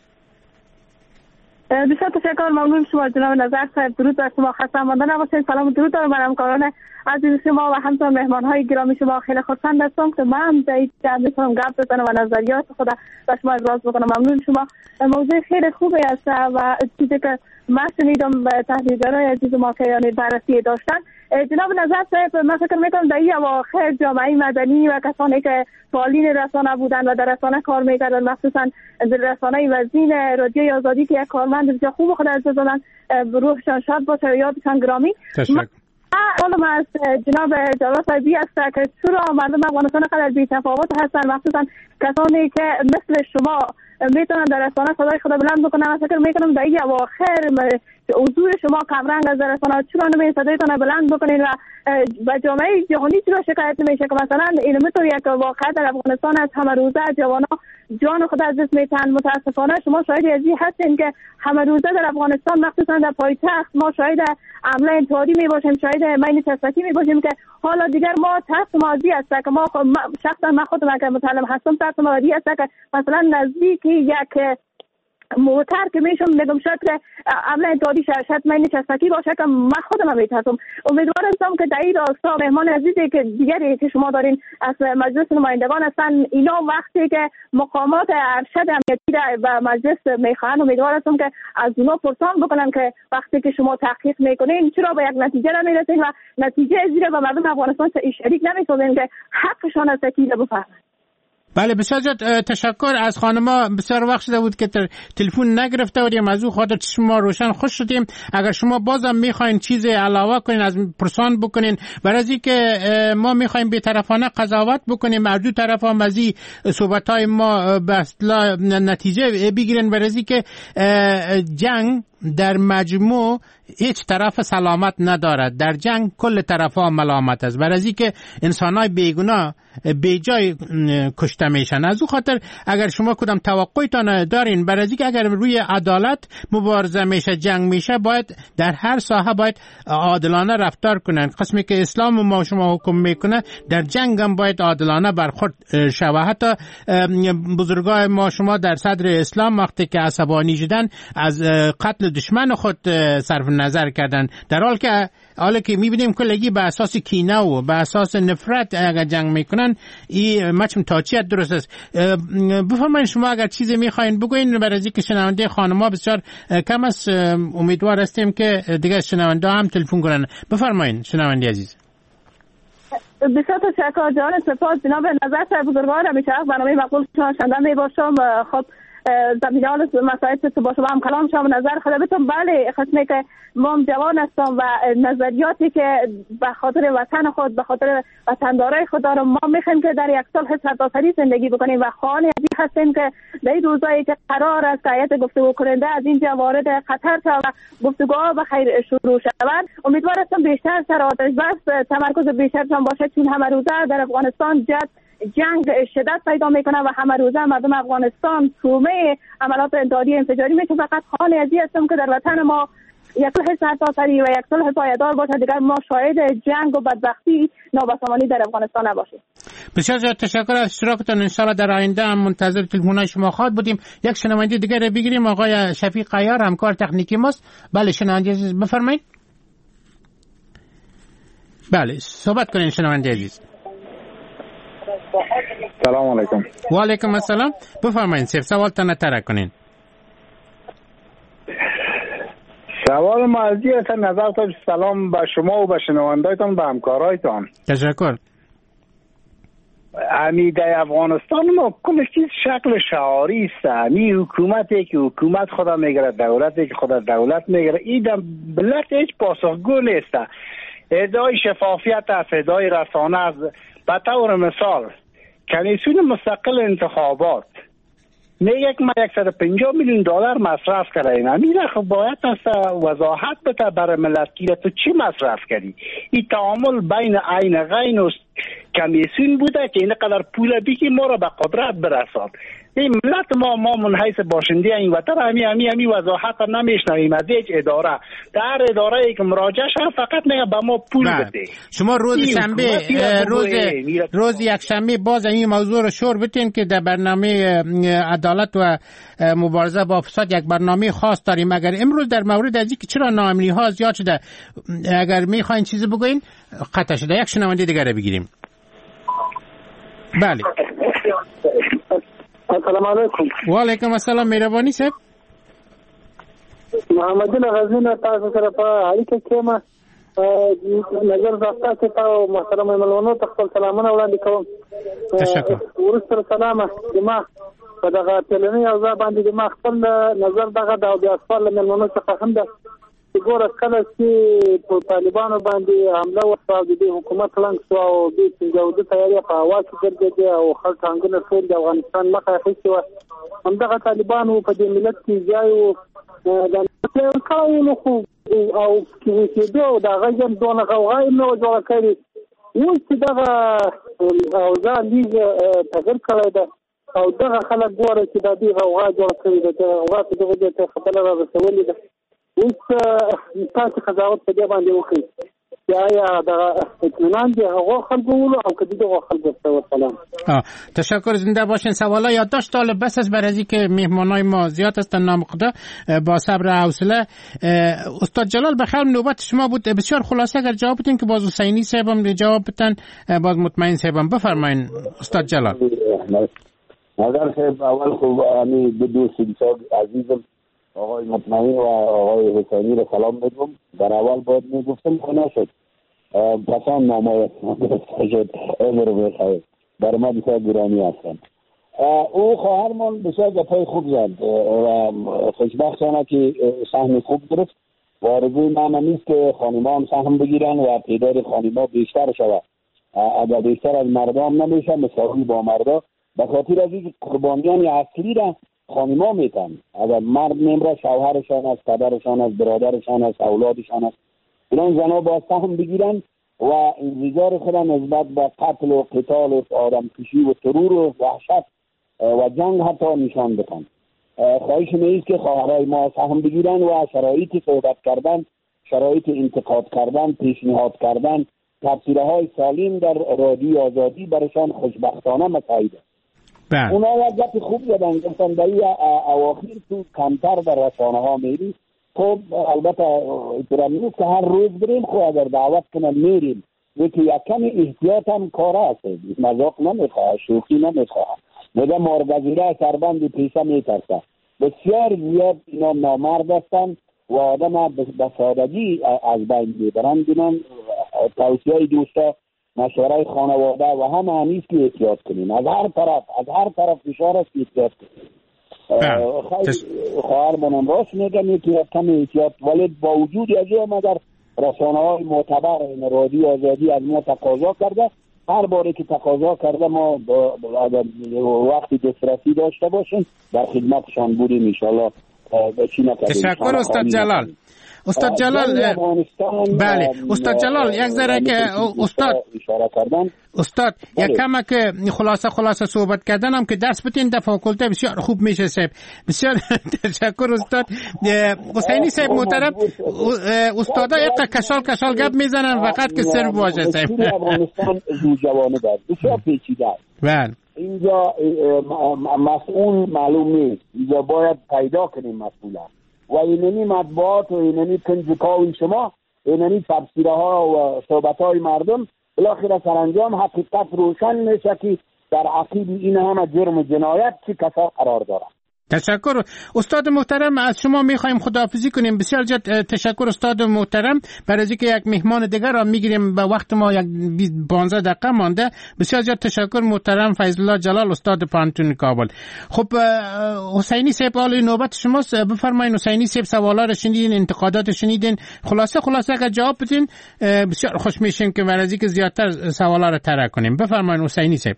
بسیار تشکر، ممنون شما جناب نظر صاحب. درود بر شما، خسته آمده نباشید. سلام و درود دارم بر همکاران عزیز شما و همچنین مهمان‌های گرامی شما. خیلی خرسند هستم که من در میتونم گپ بزنم و نظریات خود به شما ابراز بکنم. ممنون شما. موضوع خیلی خوبی است و چیزی که من شنیدم تحلیلگرای عزیز ما که یعنی بررسی داشتن. جناب نظر صاحب، من فکر میکنم در این اواخر جامعه مدنی و کسانی که فعالین رسانه بودن و در رسانه کار میکردن، مخصوصا در رسانه وزین رادیوی آزادی که یک کارمند بسیار خوب خود از دادن، روحشان شاد باشه و یادشان گرامی. حالا از جناب جلال صاحبی است که چرا مردم افغانستان قدر بی‌تفاوت هستند، مخصوصا کسانی که مثل شما میتونن در رسانه صدای خود بلند بکنن. فکر میکنم در این اواخر حضور شما کمرنگ از رسانه چرا نمی صدایتان بلند بکنین و به جامعه جهانی چرا شکایت نمیشه که مثلا این میتونه یک واقعه در افغانستان از همه روزه جوانا جان خود از دست میتن. متاسفانه شما شاهد ازی هستین که همه روزه در افغانستان مخصوصا در پایتخت ما شاهد حمله انتحاری میباشیم، شاهد مین چسکی میباشیم که حالا دیگر ما ترس ماضی است که ما شخصا من خودم که متعلم هستم ترس ماضی است که مثلا نزدیک یک موتر که میشم میگم شاید که عمل انتحاری شاید من چسکی باشه که من خودم میترسم. امیدوارم که در این راستا مهمان عزیزی که دیگری که شما دارین از مجلس نمایندگان هستن، اینا وقتی که مقامات ارشد امنیتی و مجلس میخوان، امیدوارم که از اونا پرسان بکنن که وقتی که شما تحقیق میکنین چرا به یک نتیجه نمیرسین و نتیجه زیر به مردم افغانستان شریک نمیسازین که حقشان است که بفهمن. بله بسیار تشکر از خانما. بسیار وقت شده بود که تلفن نگرفته بودیم، از او خاطر شما روشن خوش شدیم. اگر شما بازم میخواین چیز علاوه کنین از پرسان بکنین، برای از اینکه ما میخوایم بی‌طرفانه قضاوت بکنیم، از دو طرف هم از این صحبت‌های ما به اصطلاح نتیجه بگیرن، برای از اینکه جنگ در مجموع هیچ طرف سلامت ندارد. در جنگ کل طرفا ملامت است، برای از اینکه انسانای بیگناه بیجای کشته میشن. از او خاطر اگر شما کدام توقعتان دارین برای اینکه اگر روی عدالت مبارزه میشه، جنگ میشه، باید در هر ساحه باید عادلانه رفتار کنن. قسمی که اسلام ما شما حکم میکنه در جنگ هم باید عادلانه برخورد شود. حتی بزرگای ما شما در صدر اسلام وقتی که عصبانی شدن از قتل دشمن خود صرف نظر کردن، در حالی که میبینیم کلگی به اساس کینه و به اساس نفرت اگر جنگ میکنن، این مچم تاچیت درست است. بفرمایید شما اگر چیزی میخواین بگوین، برای اینکه شنونده خانم‌ها بسیار کم است، امیدوار هستیم که دیگه شنونده هم تلفن کنن. بفرمایید شنونده عزیز. بسیار تشکر جان، سپاس جناب نظر صاحب بزرگوار. همیشه برنامه مقبول شما شنونده میباشم. خب زمینال مسائل که با شما هم کلام شما نظر خدا بتون. بله قسمی که ما جوان هستم و نظریاتی که به خاطر وطن خود به خاطر وطندارای خود دارم، ما میخوایم که در یک صلح سرتاسری زندگی بکنیم و خانه ازی هستیم که در این روزایی که قرار است که هیئت گفتگو کننده از اینجا وارد قطر شود و گفتگوها به خیر شروع شود، امیدوار هستم بیشتر سر آتش بس تمرکز بیشترشان باشه، چون همه روزه در افغانستان جنگ شدت پیدا میکنه و همه روزه مردم افغانستان تومه عملات انتحاری انفجاری میشه. فقط خانه ازی هستم که در وطن ما یک صلح سرتاسری و یک صلح پایدار باشه، دیگر ما شاهد جنگ و بدبختی نابسامانی در افغانستان نباشیم. بسیار زیاد تشکر از اشتراکتان. انشاءالله در آینده هم منتظر تلفن‌های شما خواهد بودیم. یک شنونده دیگر بگیریم. آقای شفیق عیار همکار تکنیکی ماست. بله شنونده عزیز بفرمایید. بله صحبت کنین شنونده عزیز. سلام علیکم. و علیکم السلام. بفرمایید سوالتان طرح کنین. سوال ما از این است، نظرتان سلام به شما و به شنوندهایتان به همکارایتان. تشکر. امی در افغانستان ما کمش چیز شکل شعاری است. امی حکومتی که حکومت خدا میگره، دولتی که خدا دولت میگره، این بلت هیچ پاسخگو نیست. ادعای شفافیت است، ادعای رسانه است. به طور مثال کمیسیون مستقل انتخابات میگه که ما 150 میلیون دلار مصرف کردیم. این خب باید وضاحت بده برای ملت که تو چی مصرف کردی. این تعامل بین عین غین و کمیسیون بوده که اینقدر پول بی که ما را به قدرت برساند. این ملت ما منحیث باشنده این وطن همی وضاحت نمیشنویم از هیچ اداره. در اداره ای که مراجعه شد فقط میگه به ما پول بده. شما روز شنبه روز یک شنبه باز این موضوع رو شور بتین که در برنامه عدالت و مبارزه با فساد یک برنامه خاص داریم. اگر امروز در مورد از اینکه چرا ناامنی ها زیاد شده اگر میخواین چیزی بگوین قطع شده. یک شنونده دیگر بگیریم. بله السلام علیکم. و علیکم السلام. مهربانی صاحب. محمد غزنی تاسو سره په اړیکه کې ما نظر زفتا چې تاسو محترم ملونو تخپل سلامونه وړاندې کوم. تشکر. ورسره سلامه دما په دغه تلنی او ځا باندې دما خپل نظر دغه د بیا خپل ملونو څخه هم ده چې ګوره کله چې په طالبانو باندې حمله وشوه د حکومت لنګ شو او د څنګه د تیاری په هوا کې ګرځېدي او خلک څنګه ټول د افغانستان مخه اخیستي وه. همدغه طالبانو په دې ملت کې ځای د کارونو خو او کېدو د هغه یم دونه غوغا یې نه وه جوړه کړې. اوس چې دغه اوضاع لیږ تغیر کړی ده او دغه خلک ګوره چې دا دې غوغا جوړه کړې ده، د غوغا په دغه ځای ته خبره را رسولې ده. اوس تاسو قضاوت په دې باندې وکړئ چې آیا دغه اطمینان دی هغو خلکو ولو او که دغو خلکو ته سلام. تشکر. زنده باشین. سوالا یادداشت طالب بس است برای از اینکه مهمانای ما زیاد هستن نامقدار با صبر و حوصله. استاد جلال بخیر نوبت شما بود. بسیار خلاصه اگر جواب بدین که باز حسینی صاحبم جواب بدن باز مطمئن صاحبم. بفرمایین استاد جلال. نظر صاحب اول خوب امی دو دوست عزیزم آقای مطمئن و آقای حسینی را سلام میگم. در اول باید میگفتم که نشد پسان نامایت شد عمر بخیر بر ما بسیار گرامی هستند. او خواهرمان بسیار گپای خوب زد و خوشبختانه که سهم خوب گرفت و آرزوی من نیست که خانمان سهم بگیرن و تعداد خانما بیشتر شود. اگر بیشتر از مردم نمیشه مساوی با مردا به خاطر از اینکه قربانیان اصلی را خانما میتن. اگر مرد نمره شوهرشان است، پدرشان است، برادرشان است، اولادشان است، اینا زنها با سهم بگیرن و انتظار خودم نسبت به قتل و قتال و آدم کشی و ترور و وحشت و جنگ حتی نشان بدن. خواهش میست که خواهرای ما سهم بگیرن و شرایط صحبت کردن، شرایط انتقاد کردن، پیشنهاد کردن، تبصره‌های سالم در رادیو آزادی برشان خوشبختانه مساعده. اونا وقت خوب زدن گفتن در این اواخر تو کمتر در رسانه ها میری. خب البته احترام نیست که هر روز بریم. خب اگر دعوت کنن میریم یکی یک کمی احتیاط هم کار هست. مذاق نمیخواه، شوخی نمیخواه. میگه مارگزیره سربند پیسه میترسه. بسیار زیاد اینا نامرد هستن و آدم به سادگی از بین میبرن. بینن توصیه های دوستا مشوره خانواده و همه همیست که احتیاط کنیم. از هر طرف فشار است که احتیاط کنیم. خواهر منم راست میگم که کمی احتیاط، ولی با وجود از این اگر رسانه‌های معتبر رادیو آزادی از ما تقاضا کرده، هر باره که تقاضا کرده ما اگر وقتی دسترسی داشته باشیم در خدمتشان بودیم انشالله. تشکر استاد جلال. استاد جلال بله استاد جلال یک ذره که استاد یک کم که خلاصه صحبت کردنم که درس بتین در فاکولته بسیار خوب میشه صاحب. بسیار تشکر استاد حسینی صاحب محترم. استادا یک کشال گپ میزنن فقط که سر واژه صاحب. افغانستان زو جوانه داد بسیار پیچیده است. بله اینجا مسئول معلوم نیست، اینجا باید پیدا کنیم مسئولا و اینمی مطبوعات و اینمی کنجکاوی شما، اینمی تفسیره ها و صحبت های مردم بالاخره سرانجام حقیقت روشن میشه که در عقیب این همه جرم و جنایت چی کسا قرار داره. تشکر استاد محترم. از شما میخوایم خداحافظی کنیم. بسیار تشکر استاد محترم. برای اینکه یک مهمان دیگر را میگیریم به وقت ما یک 15 دقیقه مانده. بسیار تشکر محترم فیض الله جلال استاد پانتون کابل. خب حسینی صاحب حالا نوبت شماست، بفرمایید. حسینی صاحب سوالا رو شنیدین، انتقادات شنیدین، خلاصه اگر جواب بدین بسیار خوش میشیم که برای اینکه زیادتر سوالا رو طرح کنیم. بفرمایید حسینی صاحب.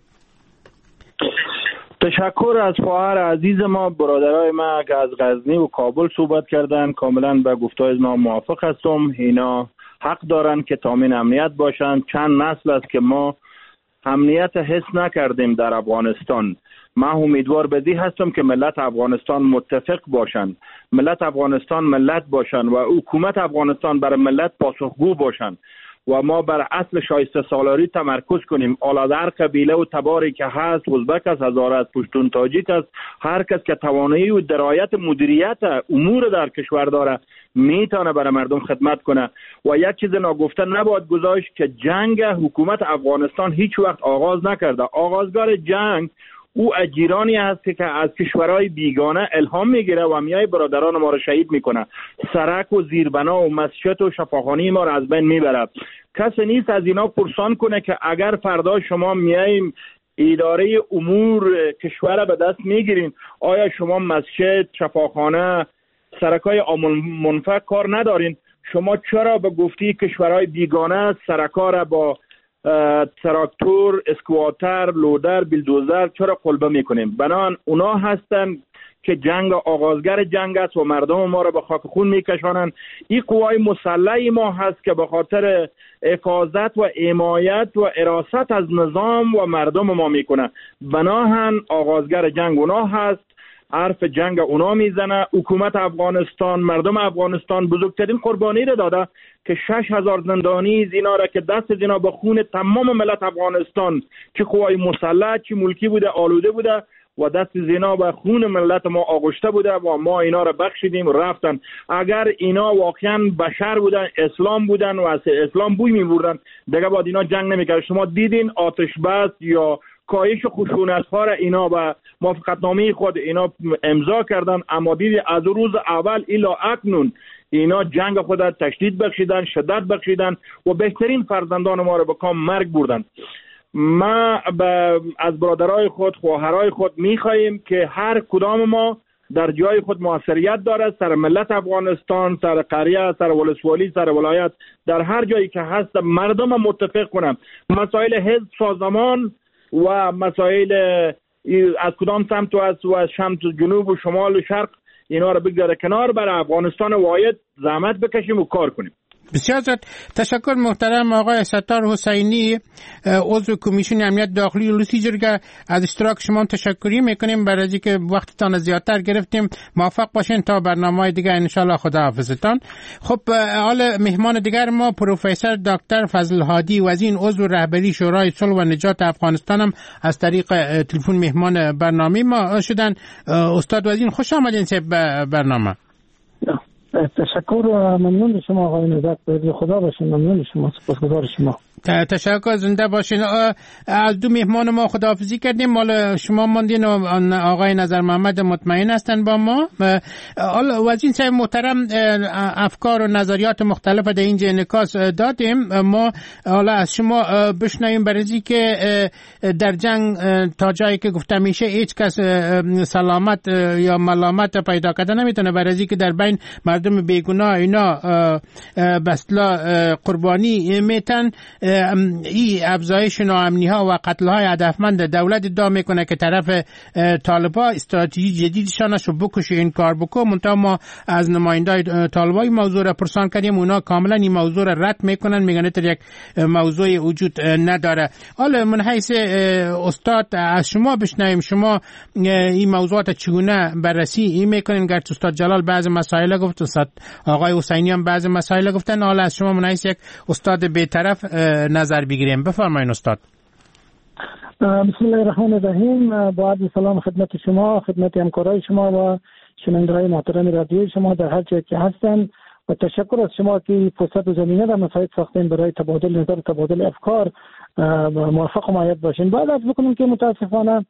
تشکر از خواهر عزیز ما، برادرای ما که از غزنی و کابل صحبت کردن. کاملا به گفتهای ما موافق هستم. اینا حق دارن که تامین امنیت باشن. چند نسل است که ما امنیت حس نکردیم در افغانستان. من امیدوار بدی هستم که ملت افغانستان متفق باشن، ملت افغانستان ملت باشن و حکومت افغانستان برای ملت پاسخگو باشن و ما بر اصل شایسته سالاری تمرکز کنیم. اولاد هر قبیله و تباری که هست، ازبک است، هزاره است، پشتون، تاجیک است، هر کس که توانایی و درایت مدیریت امور در کشور داره میتونه برای مردم خدمت کنه. و یک چیز ناگفته نباید گذاشت که جنگ حکومت افغانستان هیچ وقت آغاز نکرده. آغازگار جنگ او اجیرانی هست که از کشورهای بیگانه الهام میگیره و میای برادران ما رو شهید میکنه. سرک و زیربنا و مسجد و شفاخانه ما رو از بین میبره. کسی نیست از اینا پرسان کنه که اگر فردا شما میاییم اداره امور کشور به دست میگیرین، آیا شما مسجد، شفاخانه، سرکای عامل منفعه کار ندارین؟ شما چرا به گفتی کشورهای بیگانه سرکا را با تراکتور، اسکواتر، لودر، بیلدوزر چرا قلبه میکنیم؟ بنان اونا هستن که جنگ آغازگر جنگ است و مردم ما را به خاک خون میکشانن. این قوای مسلح ما هست که به خاطر حفاظت و حمایت و حراست از نظام و مردم ما میکنه. بناهن آغازگر جنگ اونا هست، حرف جنگ اونا میزنه. حکومت افغانستان، مردم افغانستان بزرگترین قربانی را داده که 6,000 زندانی زینا را که دست زینا به خون تمام ملت افغانستان چه قوای مسلح چه ملکی بوده آلوده بوده و دست زینا به خون ملت ما آغشته بوده و ما اینا را بخشیدیم رفتن. اگر اینا واقعا بشر بودن، اسلام بودن و از اسلام بوی میبردن دیگه بعد اینا جنگ نمیکرد. شما دیدین آتش بس یا کاهش خشونت ها را اینا به موافقتنامه خود اینا امضا کردن، اما دیدی از روز اول الی اکنون اینا جنگ خود را تشدید بخشیدن، شدت بخشیدن و بهترین فرزندان ما را به کام مرگ بردن. ما از برادرای خود، خواهرای خود میخواهیم که هر کدام ما در جای خود موثریت داره، سر ملت افغانستان، سر قریه، سر ولسوالی، سر ولایت، در هر جایی که هست مردم متفق کنم. مسائل حزب سازمان و مسائل از کدام سمت و از شمس جنوب و شمال و شرق اینا رو بگذاره کنار، برای افغانستان واحد زحمت بکشیم و کار کنیم. بسیار تشکر محترم آقای ستار حسینی، عضو کمیسیون امنیت داخلی لوسی جرگه. از اشتراک شما تشکری میکنیم برای اینکه وقتتان زیادتر گرفتیم. موفق باشین تا برنامه‌های دیگه ان شاء الله. خداحافظتان. خب حالا مهمان دیگر ما پروفسور دکتر فضل هادی وزین، عضو رهبری شورای صلح و نجات افغانستان هم از طریق تلفن مهمان برنامه ما شدن. استاد وزین خوش آمدین به برنامه. تشکر و ممنون شما آقای نزاک. خدا باشین. ممنون شما. سپاسگزار شما. تشکر. زنده باشین. از دو مهمان ما خداحافظی کردیم. مال شما ماندین و آقای نظر محمد مطمئن هستن با ما. وزیر صاحب محترم افکار و نظریات مختلف در اینجا انعکاس دادیم. ما حالا از شما بشنویم برای که در جنگ تا جایی که گفتم میشه هیچ کس سلامت یا ملامت پیدا کرده نمیتونه، برای که در بین مردم بیگناه اینا بسلا قربانی میتن. این افزایش ناامنی ها و قتل های هدفمند دولت ادعا میکنه که طرف طالبا استراتژی جدیدشان است و بکشه این کار بکن. منتها ما از نمایندای طالبا این موضوع را پرسان کردیم، اونا کاملا این موضوع را رد میکنن، میگن تر یک موضوع وجود نداره. حالا من حیث استاد از شما بشنویم، شما این موضوعات چگونه بررسی میکنین؟ گرچه استاد جلال بعض مسائل گفت، استاد آقای حسینی هم بعض مسائل گفتن، حالا از شما من حیث یک استاد بی‌طرف نظر بگیریم. بفرمایید استاد. بسم الله الرحمن الرحیم. با عرض سلام خدمت شما، خدمت همکارای شما و شنونده‌های محترم رادیوی شما در هر جایی که هستن، و تشکر از شما که فرصت و زمینه را مساعد ساختین برای تبادل نظر و تبادل افکار. موفق و مایب باشین. باید عرض بکنم که متاسفانه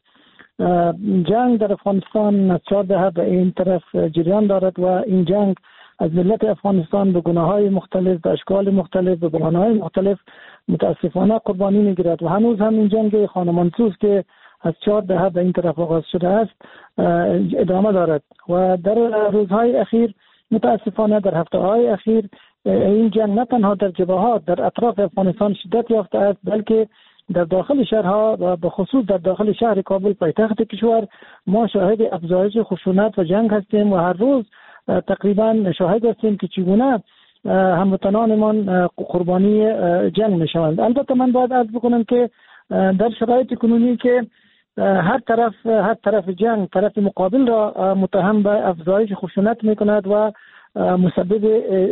جنگ در افغانستان از 4 دهه به این طرف جریان دارد و این جنگ از ملت افغانستان به گناه‌های مختلف، به اشکال مختلف، به بحران‌های مختلف متاسفانه قربانی می‌گیرد و هنوز هم این جنگ خانمانسوز که از 4 دهه به این طرف آغاز شده است ادامه دارد و در روزهای اخیر متاسفانه در هفته‌های اخیر این جنگ نه تنها در جبهات در اطراف افغانستان شدت یافته است، بلکه در داخل شهرها و به خصوص در داخل شهر کابل پایتخت کشور ما شاهد افزایش خشونت و جنگ هستیم و هر روز تقریبا شاهد هستیم که چگونه هموطنانمان قربانی جنگ میشوند. البته من باید عرض بکنم که در شرایط کنونی که هر طرف جنگ طرف مقابل را متهم به افزایش خشونت میکند و مسبب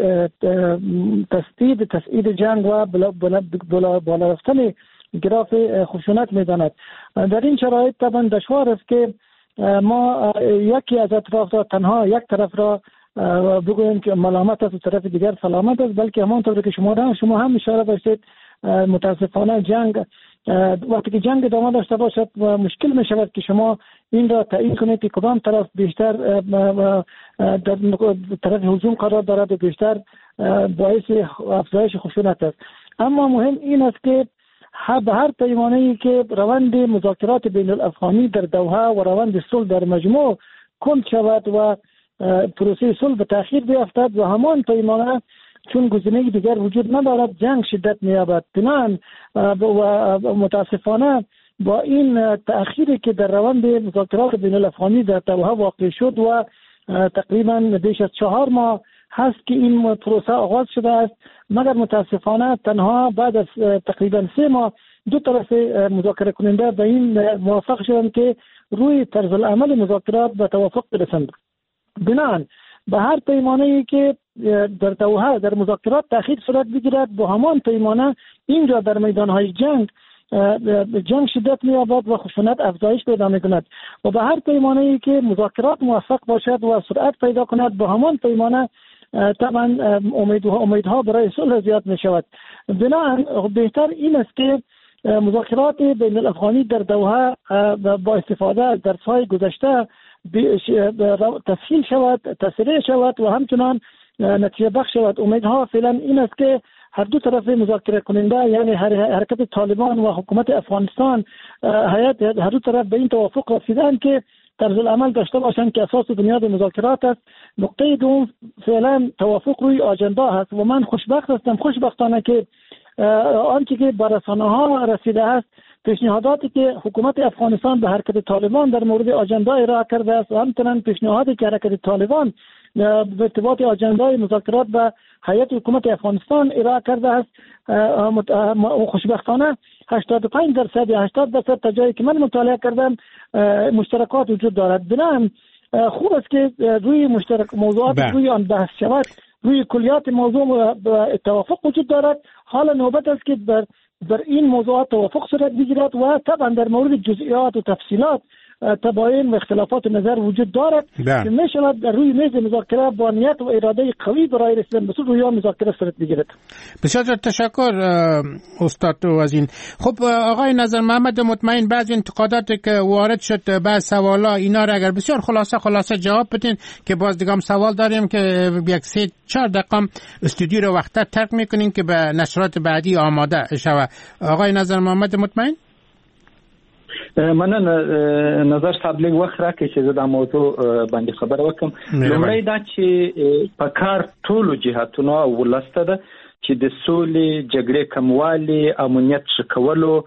تسدید جنگ و بالا رفتن گراف خشونت میداند. در این شرایط طبعا دشوار است که ما یکی از اطراف را تنها یک طرف را بگوییم که ملامت است و طرف دیگر سلامت است، بلکه همانطور که شما هم اشاره داشتید متاسفانه جنگ وقتی که جنگ ادامه داشته باشد و مشکل می شود که شما این را تعیین کنید که کدام طرف بیشتر در طرف هجوم قرار دارد و بیشتر باعث افزایش خشونت است. اما مهم این است که به هر پیمانه‌ای که روند مذاکرات بین الافغانی در دوحه و روند صلح در مجموع کند شود و پروسه صلح به تأخیر بیفتد و همان پیمانه چون گزینه دیگر وجود ندارد جنگ شدت می‌یابد. بنابراین و متاسفانه با این تأخیری که در روند مذاکرات بین الافغانی در دوحه واقع شد و تقریبا بیش از 4 ماه هست که این پروسه آغاز شده است، مگر متاسفانه تنها بعد از تقریبا 3 ماه دو طرف مذاکره کننده به این موافق شدند که روی طرز العمل مذاکرات به توافق برسند. بنابراین به هر پیمانه‌ای که در دوحه در مذاکرات تأخیر صورت بگیرد با همان پیمانه اینجا در میدان‌های جنگ شدت می‌یابد و خشونت افزایش پیدا می‌کند و به هر پیمانه‌ای که مذاکرات موفق باشد و سرعت پیدا کند با همان پیمانه طبعا امیدها برای صلح زیاد می‌شود. بنابراین بهتر این است که مذاکرات بین الافغانی در دوحه با استفاده از درس‌های گذشته تسهیل شود، تسریع شود و همچنان نتیجه بخش شود. امیدها فعلا این است که هر دو طرف مذاکره کننده یعنی حرکت طالبان و حکومت افغانستان هر دو طرف به این توافق رسیدند که طرز العمل داشته باشند که اساس و بنیاد مذاکرات است. نقطه دوم فعلا توافق روی آجندا هست و من خوشبختانه که آنچه که به رسانه‌ها رسیده است پیشنهاداتی که حکومت افغانستان به حرکت طالبان در مورد آجندا ارائه کرده است و همچنین پیشنهادی که حرکت طالبان به ارتباط آجندای مذاکرات به هیئت حکومت افغانستان ارائه کرده است خوشبختانه 85% یا 80% تا جایی که من مطالعه کردم مشترکات وجود دارد. بنابراین خوب است که روی موضوعات روی آن بحث شود، روی کلیات موضوع توافق وجود دارد. حالا نوبت است که در این موضوعات توافق صورت بگیرد و طبعا در مورد جزئیات و تفصیلات تباین و اختلافات نظر وجود دارد که می شود در روی میز مذاکره با نیت و اراده قوی برای رسیدن به صلح روی مذاکره صورت بگیرد. بسیار تشکر استاد از این. خب آقای نظر محمد مطمئن، بعضی انتقاداتی که وارد شد، بعض سوالا، اینا را اگر بسیار خلاصه جواب بدین که باز دیگه هم سوال داریم که یک 3-4 دقیقه استودیو رو وقتا ترک میکنین که به نشرات بعدی آماده شود. آقای نظر محمد مطمئن. من نظر صاحب وخت راکې چې زه د موضوع باندې خبره وکم. لومړی دا چې په کار ټولو جهاتونو ولسته ده چې د سولې، جګړې کموالي، امنیت ښه کولو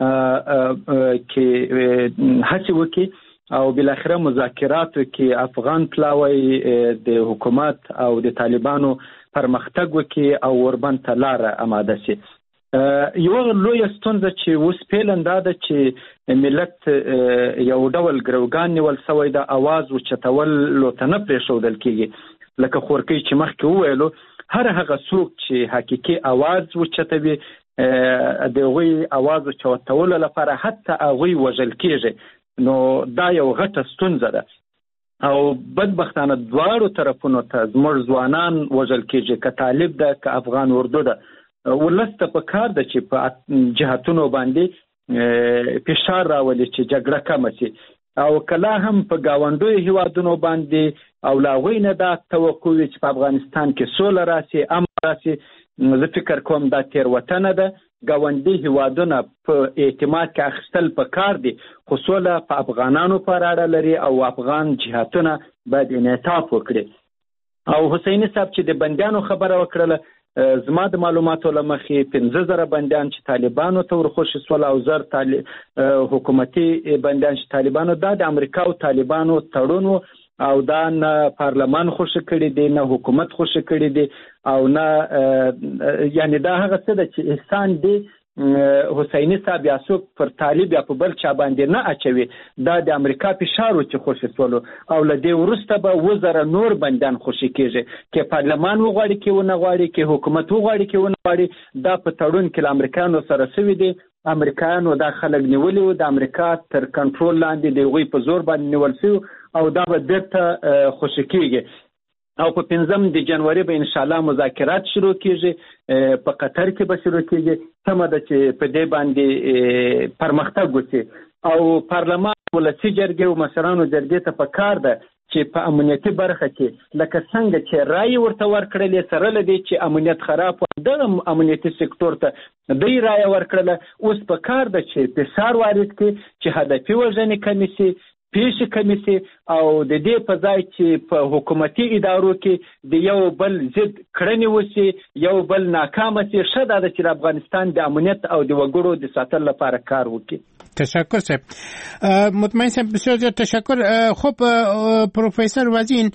کې هڅې وکړي او بالاخره مذاکراتو کې افغان پلاوی د حکومت او د طالبانو پرمختګ وکړي او وربند ته لاره آماده شي. یو لویه ستونزه چې اوس پیلنده ده چې ملت یو ډول ګروګان نیول سوی د اواز اوچتولو ته نه پرېښودل کېږي. لکه خورکۍ چې مخکې وویلو، هر هغه څوک چې حقیقي اواز اوچتوي د هغوی اواز اوچتولو لپاره حتی هغوی وژل کېږي. نو دا یو غټه ستونزه ده او بدبختانه دواړو طرفونو ته زموږ ځوانان وژل کېږي، که طالب ده که افغان اردو ده. ولس ته په کار ده چې په جهتونو باندې فشار راولي چې جګړه کمه شي او کله هم په ګاونډیو هیوادونو باندې او له هغوی نه دا توقع وي چې په افغانستان کې سوله راسي، امن راسي. زه فکر کوم دا تېروتنه ده. ګاونډي هیوادونه په اعتماد کې اخیستل په کار دي، خو سوله په افغانانو پورې اړه لري او افغان جهتونه باید انعطاف وکړي. او حسیني صاحب چې د بندیانو خبره وکړله، زما د معلوماتو له مخې 15,000 بندیان چې طالبانو ته ورخوشي سول او زر حکومتي بندیان چې طالبانو، دا د امریکا او طالبانو تړون او دا نه پارلمان خوشی کړی دی، نه حکومت خوشی کړی دی او نه یعنی دا هغه څه ده چې احسان دی حسیني صاحب یا څوک پر طالب یا په بل چا باندې نه اچوي. دا د امریکا فشار و چې خوشی سولو او له دې وروسته به 2,000 نور بندیان خوشی کېږي. که پارلمان وغواړي کې ونه غواړي، که حکومت وغواړي کې ونه غواړي، دا په تړون کې له امریکایانو سره سوي دي. امریکایانو دا خلک نیولي وو، د امریکا تر کنټرول لاندې د هغوی په زور باندې نیول شوي او دا به بیرته خوشي کېږي. او په 5 د جنوري به انشاءالله مذاکرات شروع کېږي، په قطر کې به شروع کېږي. سمه ده چې په دې باندې پرمختګ وشي او پارلمان ولسي جرګې او مشرانو جرګې ته په کار ده چې په امنیتي برخه کې لکه څنګه چې رایې ورته ورکړلې، سره له دې چې امنیت خراب و دغه امنیتي سکتور ته دوی رایه ورکړله، اوس په کار ده چې فشار وارد کړي چې هدفي وژنې کمې شي، پیښې کمې شي او د دې په ځای چې په حکومتي ادارو کې د یو بل ضد کړنې وشي، یو بل ناکامه شي. ښه دا ده چې د افغانستان د امنیت او د وګړو د ساتلو لپاره کار وکړي. تشکر صاحب. مطمئن صاحب بسیار زیاد تشکر. خب پروفسور وزین،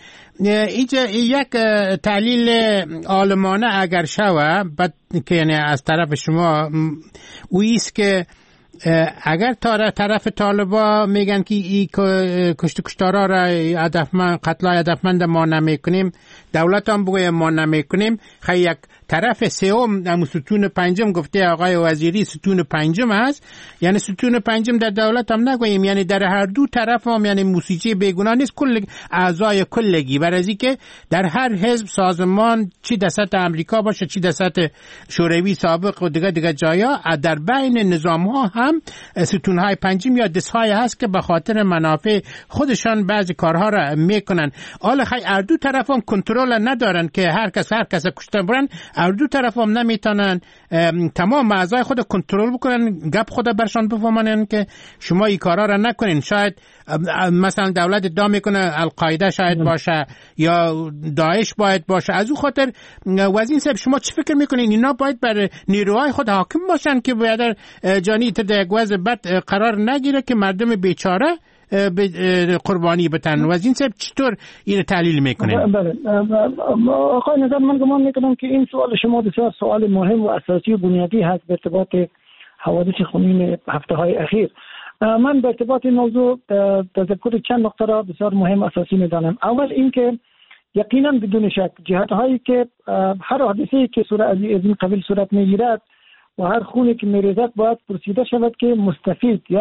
یک تحلیل عالمانه اگر شود که یعنی از طرف شما اویست که اگر طرف طالبا میگن که این کشتارا را قتلای هدفمند ما نمیکنیم، دولت هم بگوید ما نمیکنیم، خیلی یک طرف سوم در ستون پنجم گفته آقای وزیری ستون پنجم هست، یعنی ستون پنجم در دولت هم نگوییم، یعنی در هر دو طرف هم یعنی موسیقی بیگناه نیست، کل اعضای کلگی برای که در هر حزب سازمان چی دست امریکا باشه چی دست شوروی سابق و دیگه جایا در بین نظام ها هم ستون های پنجم یا دست های هست که به خاطر منافع خودشان بعضی کارها را میکنن. حالا خیلی هر دو طرف هم کنترل ندارن که هر کس کشتن برن، هر دو طرف هم نمیتونن تمام اعضای خود کنترل بکنن، گپ خود برشان بفهمانن که شما این کارا را نکنین. شاید مثلا دولت ادعا میکنه القاعده شاید باشه یا داعش باید باشه. از اون خاطر وزین صاحب شما چی فکر میکنین اینا باید بر نیروهای خود حاکم باشن که باید جانی تا یک وضع بد قرار نگیره که مردم بیچاره قربانی بتن؟ وزین صاحب چطور این تحلیل میکنین؟ بله آقای نظر، من گمان میکنم که این سوال شما بسیار سوال مهم و اساسی و بنیادی هست به ارتباط حوادث خونین هفته های اخیر. من به ارتباط این موضوع تذکر چند نقطه را بسیار مهم اساسی میدانم. اول اینکه یقینا بدون شک جهت هایی که هر حادثه‌ای که از این قبیل صورت میگیرد و هر خونی که میریزد باید پرسیده شود که مستفید یا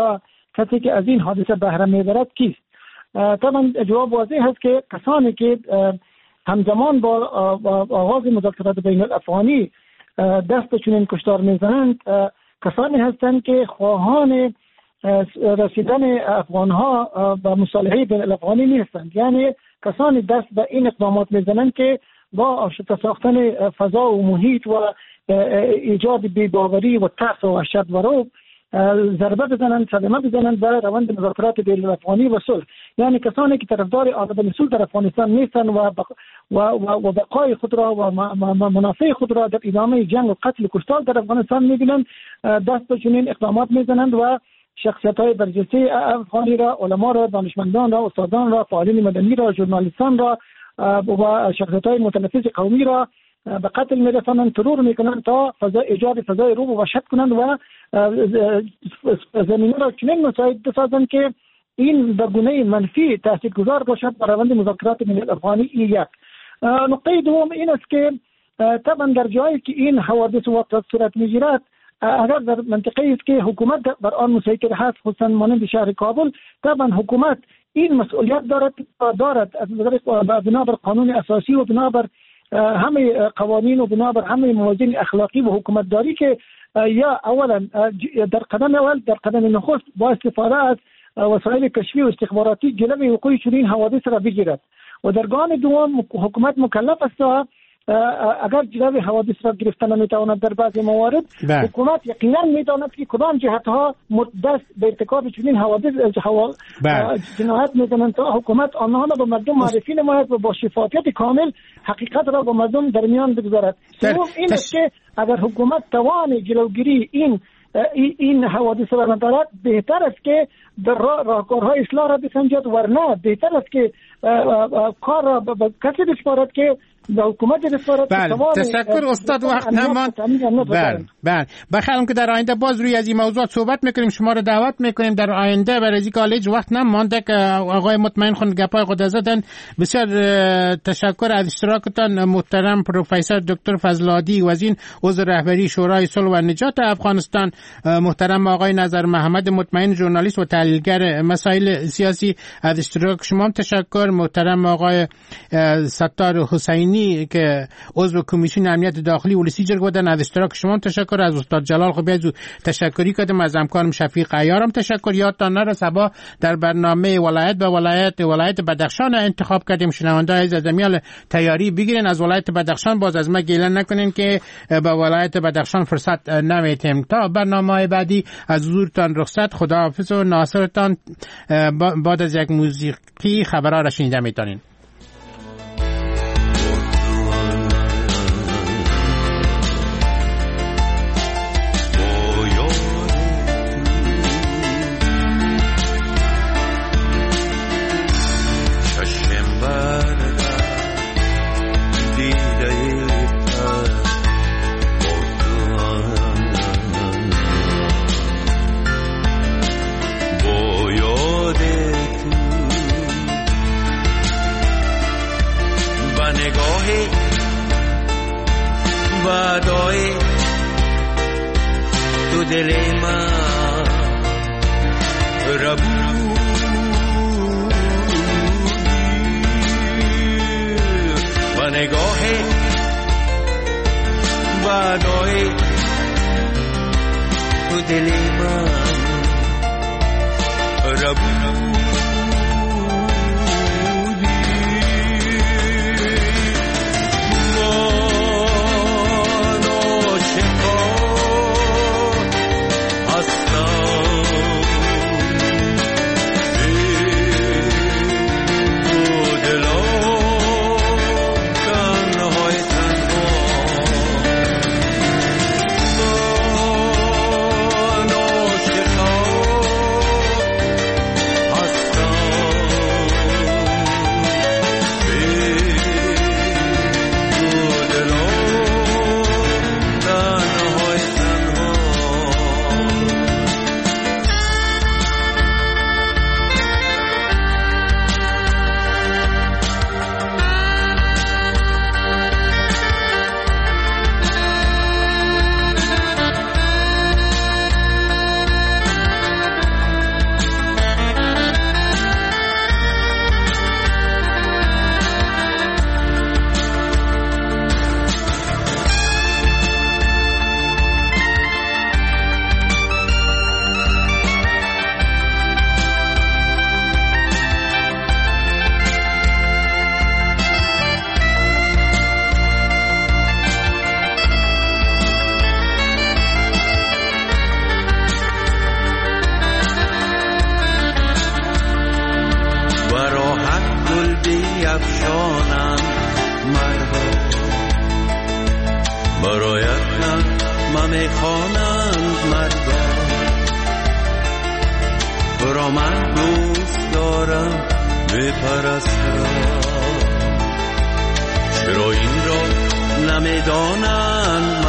کسی که از این حادثه بهره میبرد کیست؟ طبعا جواب واضح هست که کسانی که همزمان با آغاز مذاکرات بین الافغانی دست به چنین کشتار میزنند کسانی هستند که خواهان رسیدن افغانها به مصالحه بین الافغانی نیستند. یعنی کسانی دست به این اقدامات میزنند که با آشفته ساختن فضا و محیط و ایجاد بی‌باوری و ترس و وحشت و رعب ضربه بزنند، صدمه بزنند برای روند مذاکرات بین الافغانی و صلح. یعنی کسانی که طرفدار عدم صلح در افغانستان نیستند و بقای خود را و منافع خود را در ادامه جنگ و قتل و کشتار در افغانستان می‌بینند، دست به چنین اقدامات میزنند و شخصیت‌های برجسته افغانی را، علما را، دانشمندان را، استادان را، فعالین مدنی را، ژورنالیستان را و شخصیت‌های متنفذ قومی را به قتل می‌رسانند، ترور می‌کنند تا ایجاد فضای رعب و وحشت کنند و زمینه را چنین مساعد بسازند که این به گونه منفی تاثیرگذار باشد بر روند مذاکرات بین الافغانی. این یک. نقطه دوم این است که طبعا در جایی که این حوادث واقعا صورت می‌گیرد، اگر در منطقه است که حکومت بر آن مسیطر هست، خصوصا مانند شهر کابل، طبعا حکومت این مسئولیت دارد از بنابر قانون اساسی و بنابر همه قوانین و بنابر همه موازین اخلاقی و حکومتداری که یا اولا در قدم نخست با استفاده از وسایل کشفی و استخباراتی جلوی وقوع چنین حوادث را بگیرد و در گام دوم حکومت مکلف است اگر جلوی حوادث را گرفتن نمیتواند در بعضی موارد حکومت یقینا میداند که کدام جهتها دست به ارتکاب چنین حوادث جنایت میکنند تا حکومت آنها را به مردم معرفی نماید و با شفافیت کامل حقیقت را با مردم در میان بگذارد. دوم این است که اگر حکومت توان جلوگیری این حوادث را ندارد، بهتر است که در راهکارهای اصلاح را بسنجد، ورنه بهتر است که کار را به کسی بسپارد که به حکومت بسپارد. تشکر استاد، وقت نماند. بخیرم که در آینده باز روی از این موضوع صحبت میکنیم، شما رو دعوت میکنیم در آینده. برای از کالج وقت نمانده که آقای مطمئن خون گپای خود زدن. بسیار تشکر از اشتراکتان محترم پروفسور دکتر فضل‌عادی وزیر عضو رهبری شورای صلح و نجات افغانستان، محترم آقای نظر محمد مطمئن ژورنالیست و تحلیلگر مسائل سیاسی، از اشتراک شما تشکر. محترم آقای ستار حسینی که عضو کمیسیون امنیت داخلی ولسی جرگ بودن، از اشتراک شما تشکر. از استاد جلال خوبیزو تشکری کردم، از همکارم شفیق عیارم تشکر. یادتان نره صبح در برنامه ولایت به ولایت بدخشان انتخاب کردیم. شنونده های زمیال تیاری بگیرین از ولایت بدخشان، باز از ما گیلن نکنین که به ولایت بدخشان فرصت نمیتیم. تا برنامه بعدی از حضورتان رخصت، خداحافظ و ناصرتان. بعد از یک موسیقی خبرها را شنیده میتونین. بدای تو دل من ربودی و نگاه بدای تو دل من ربودی. افشانند مردا، برایت نغمه میخوانند مردا. برا من دوست دارم میپرستم، چرا این را نمیدانند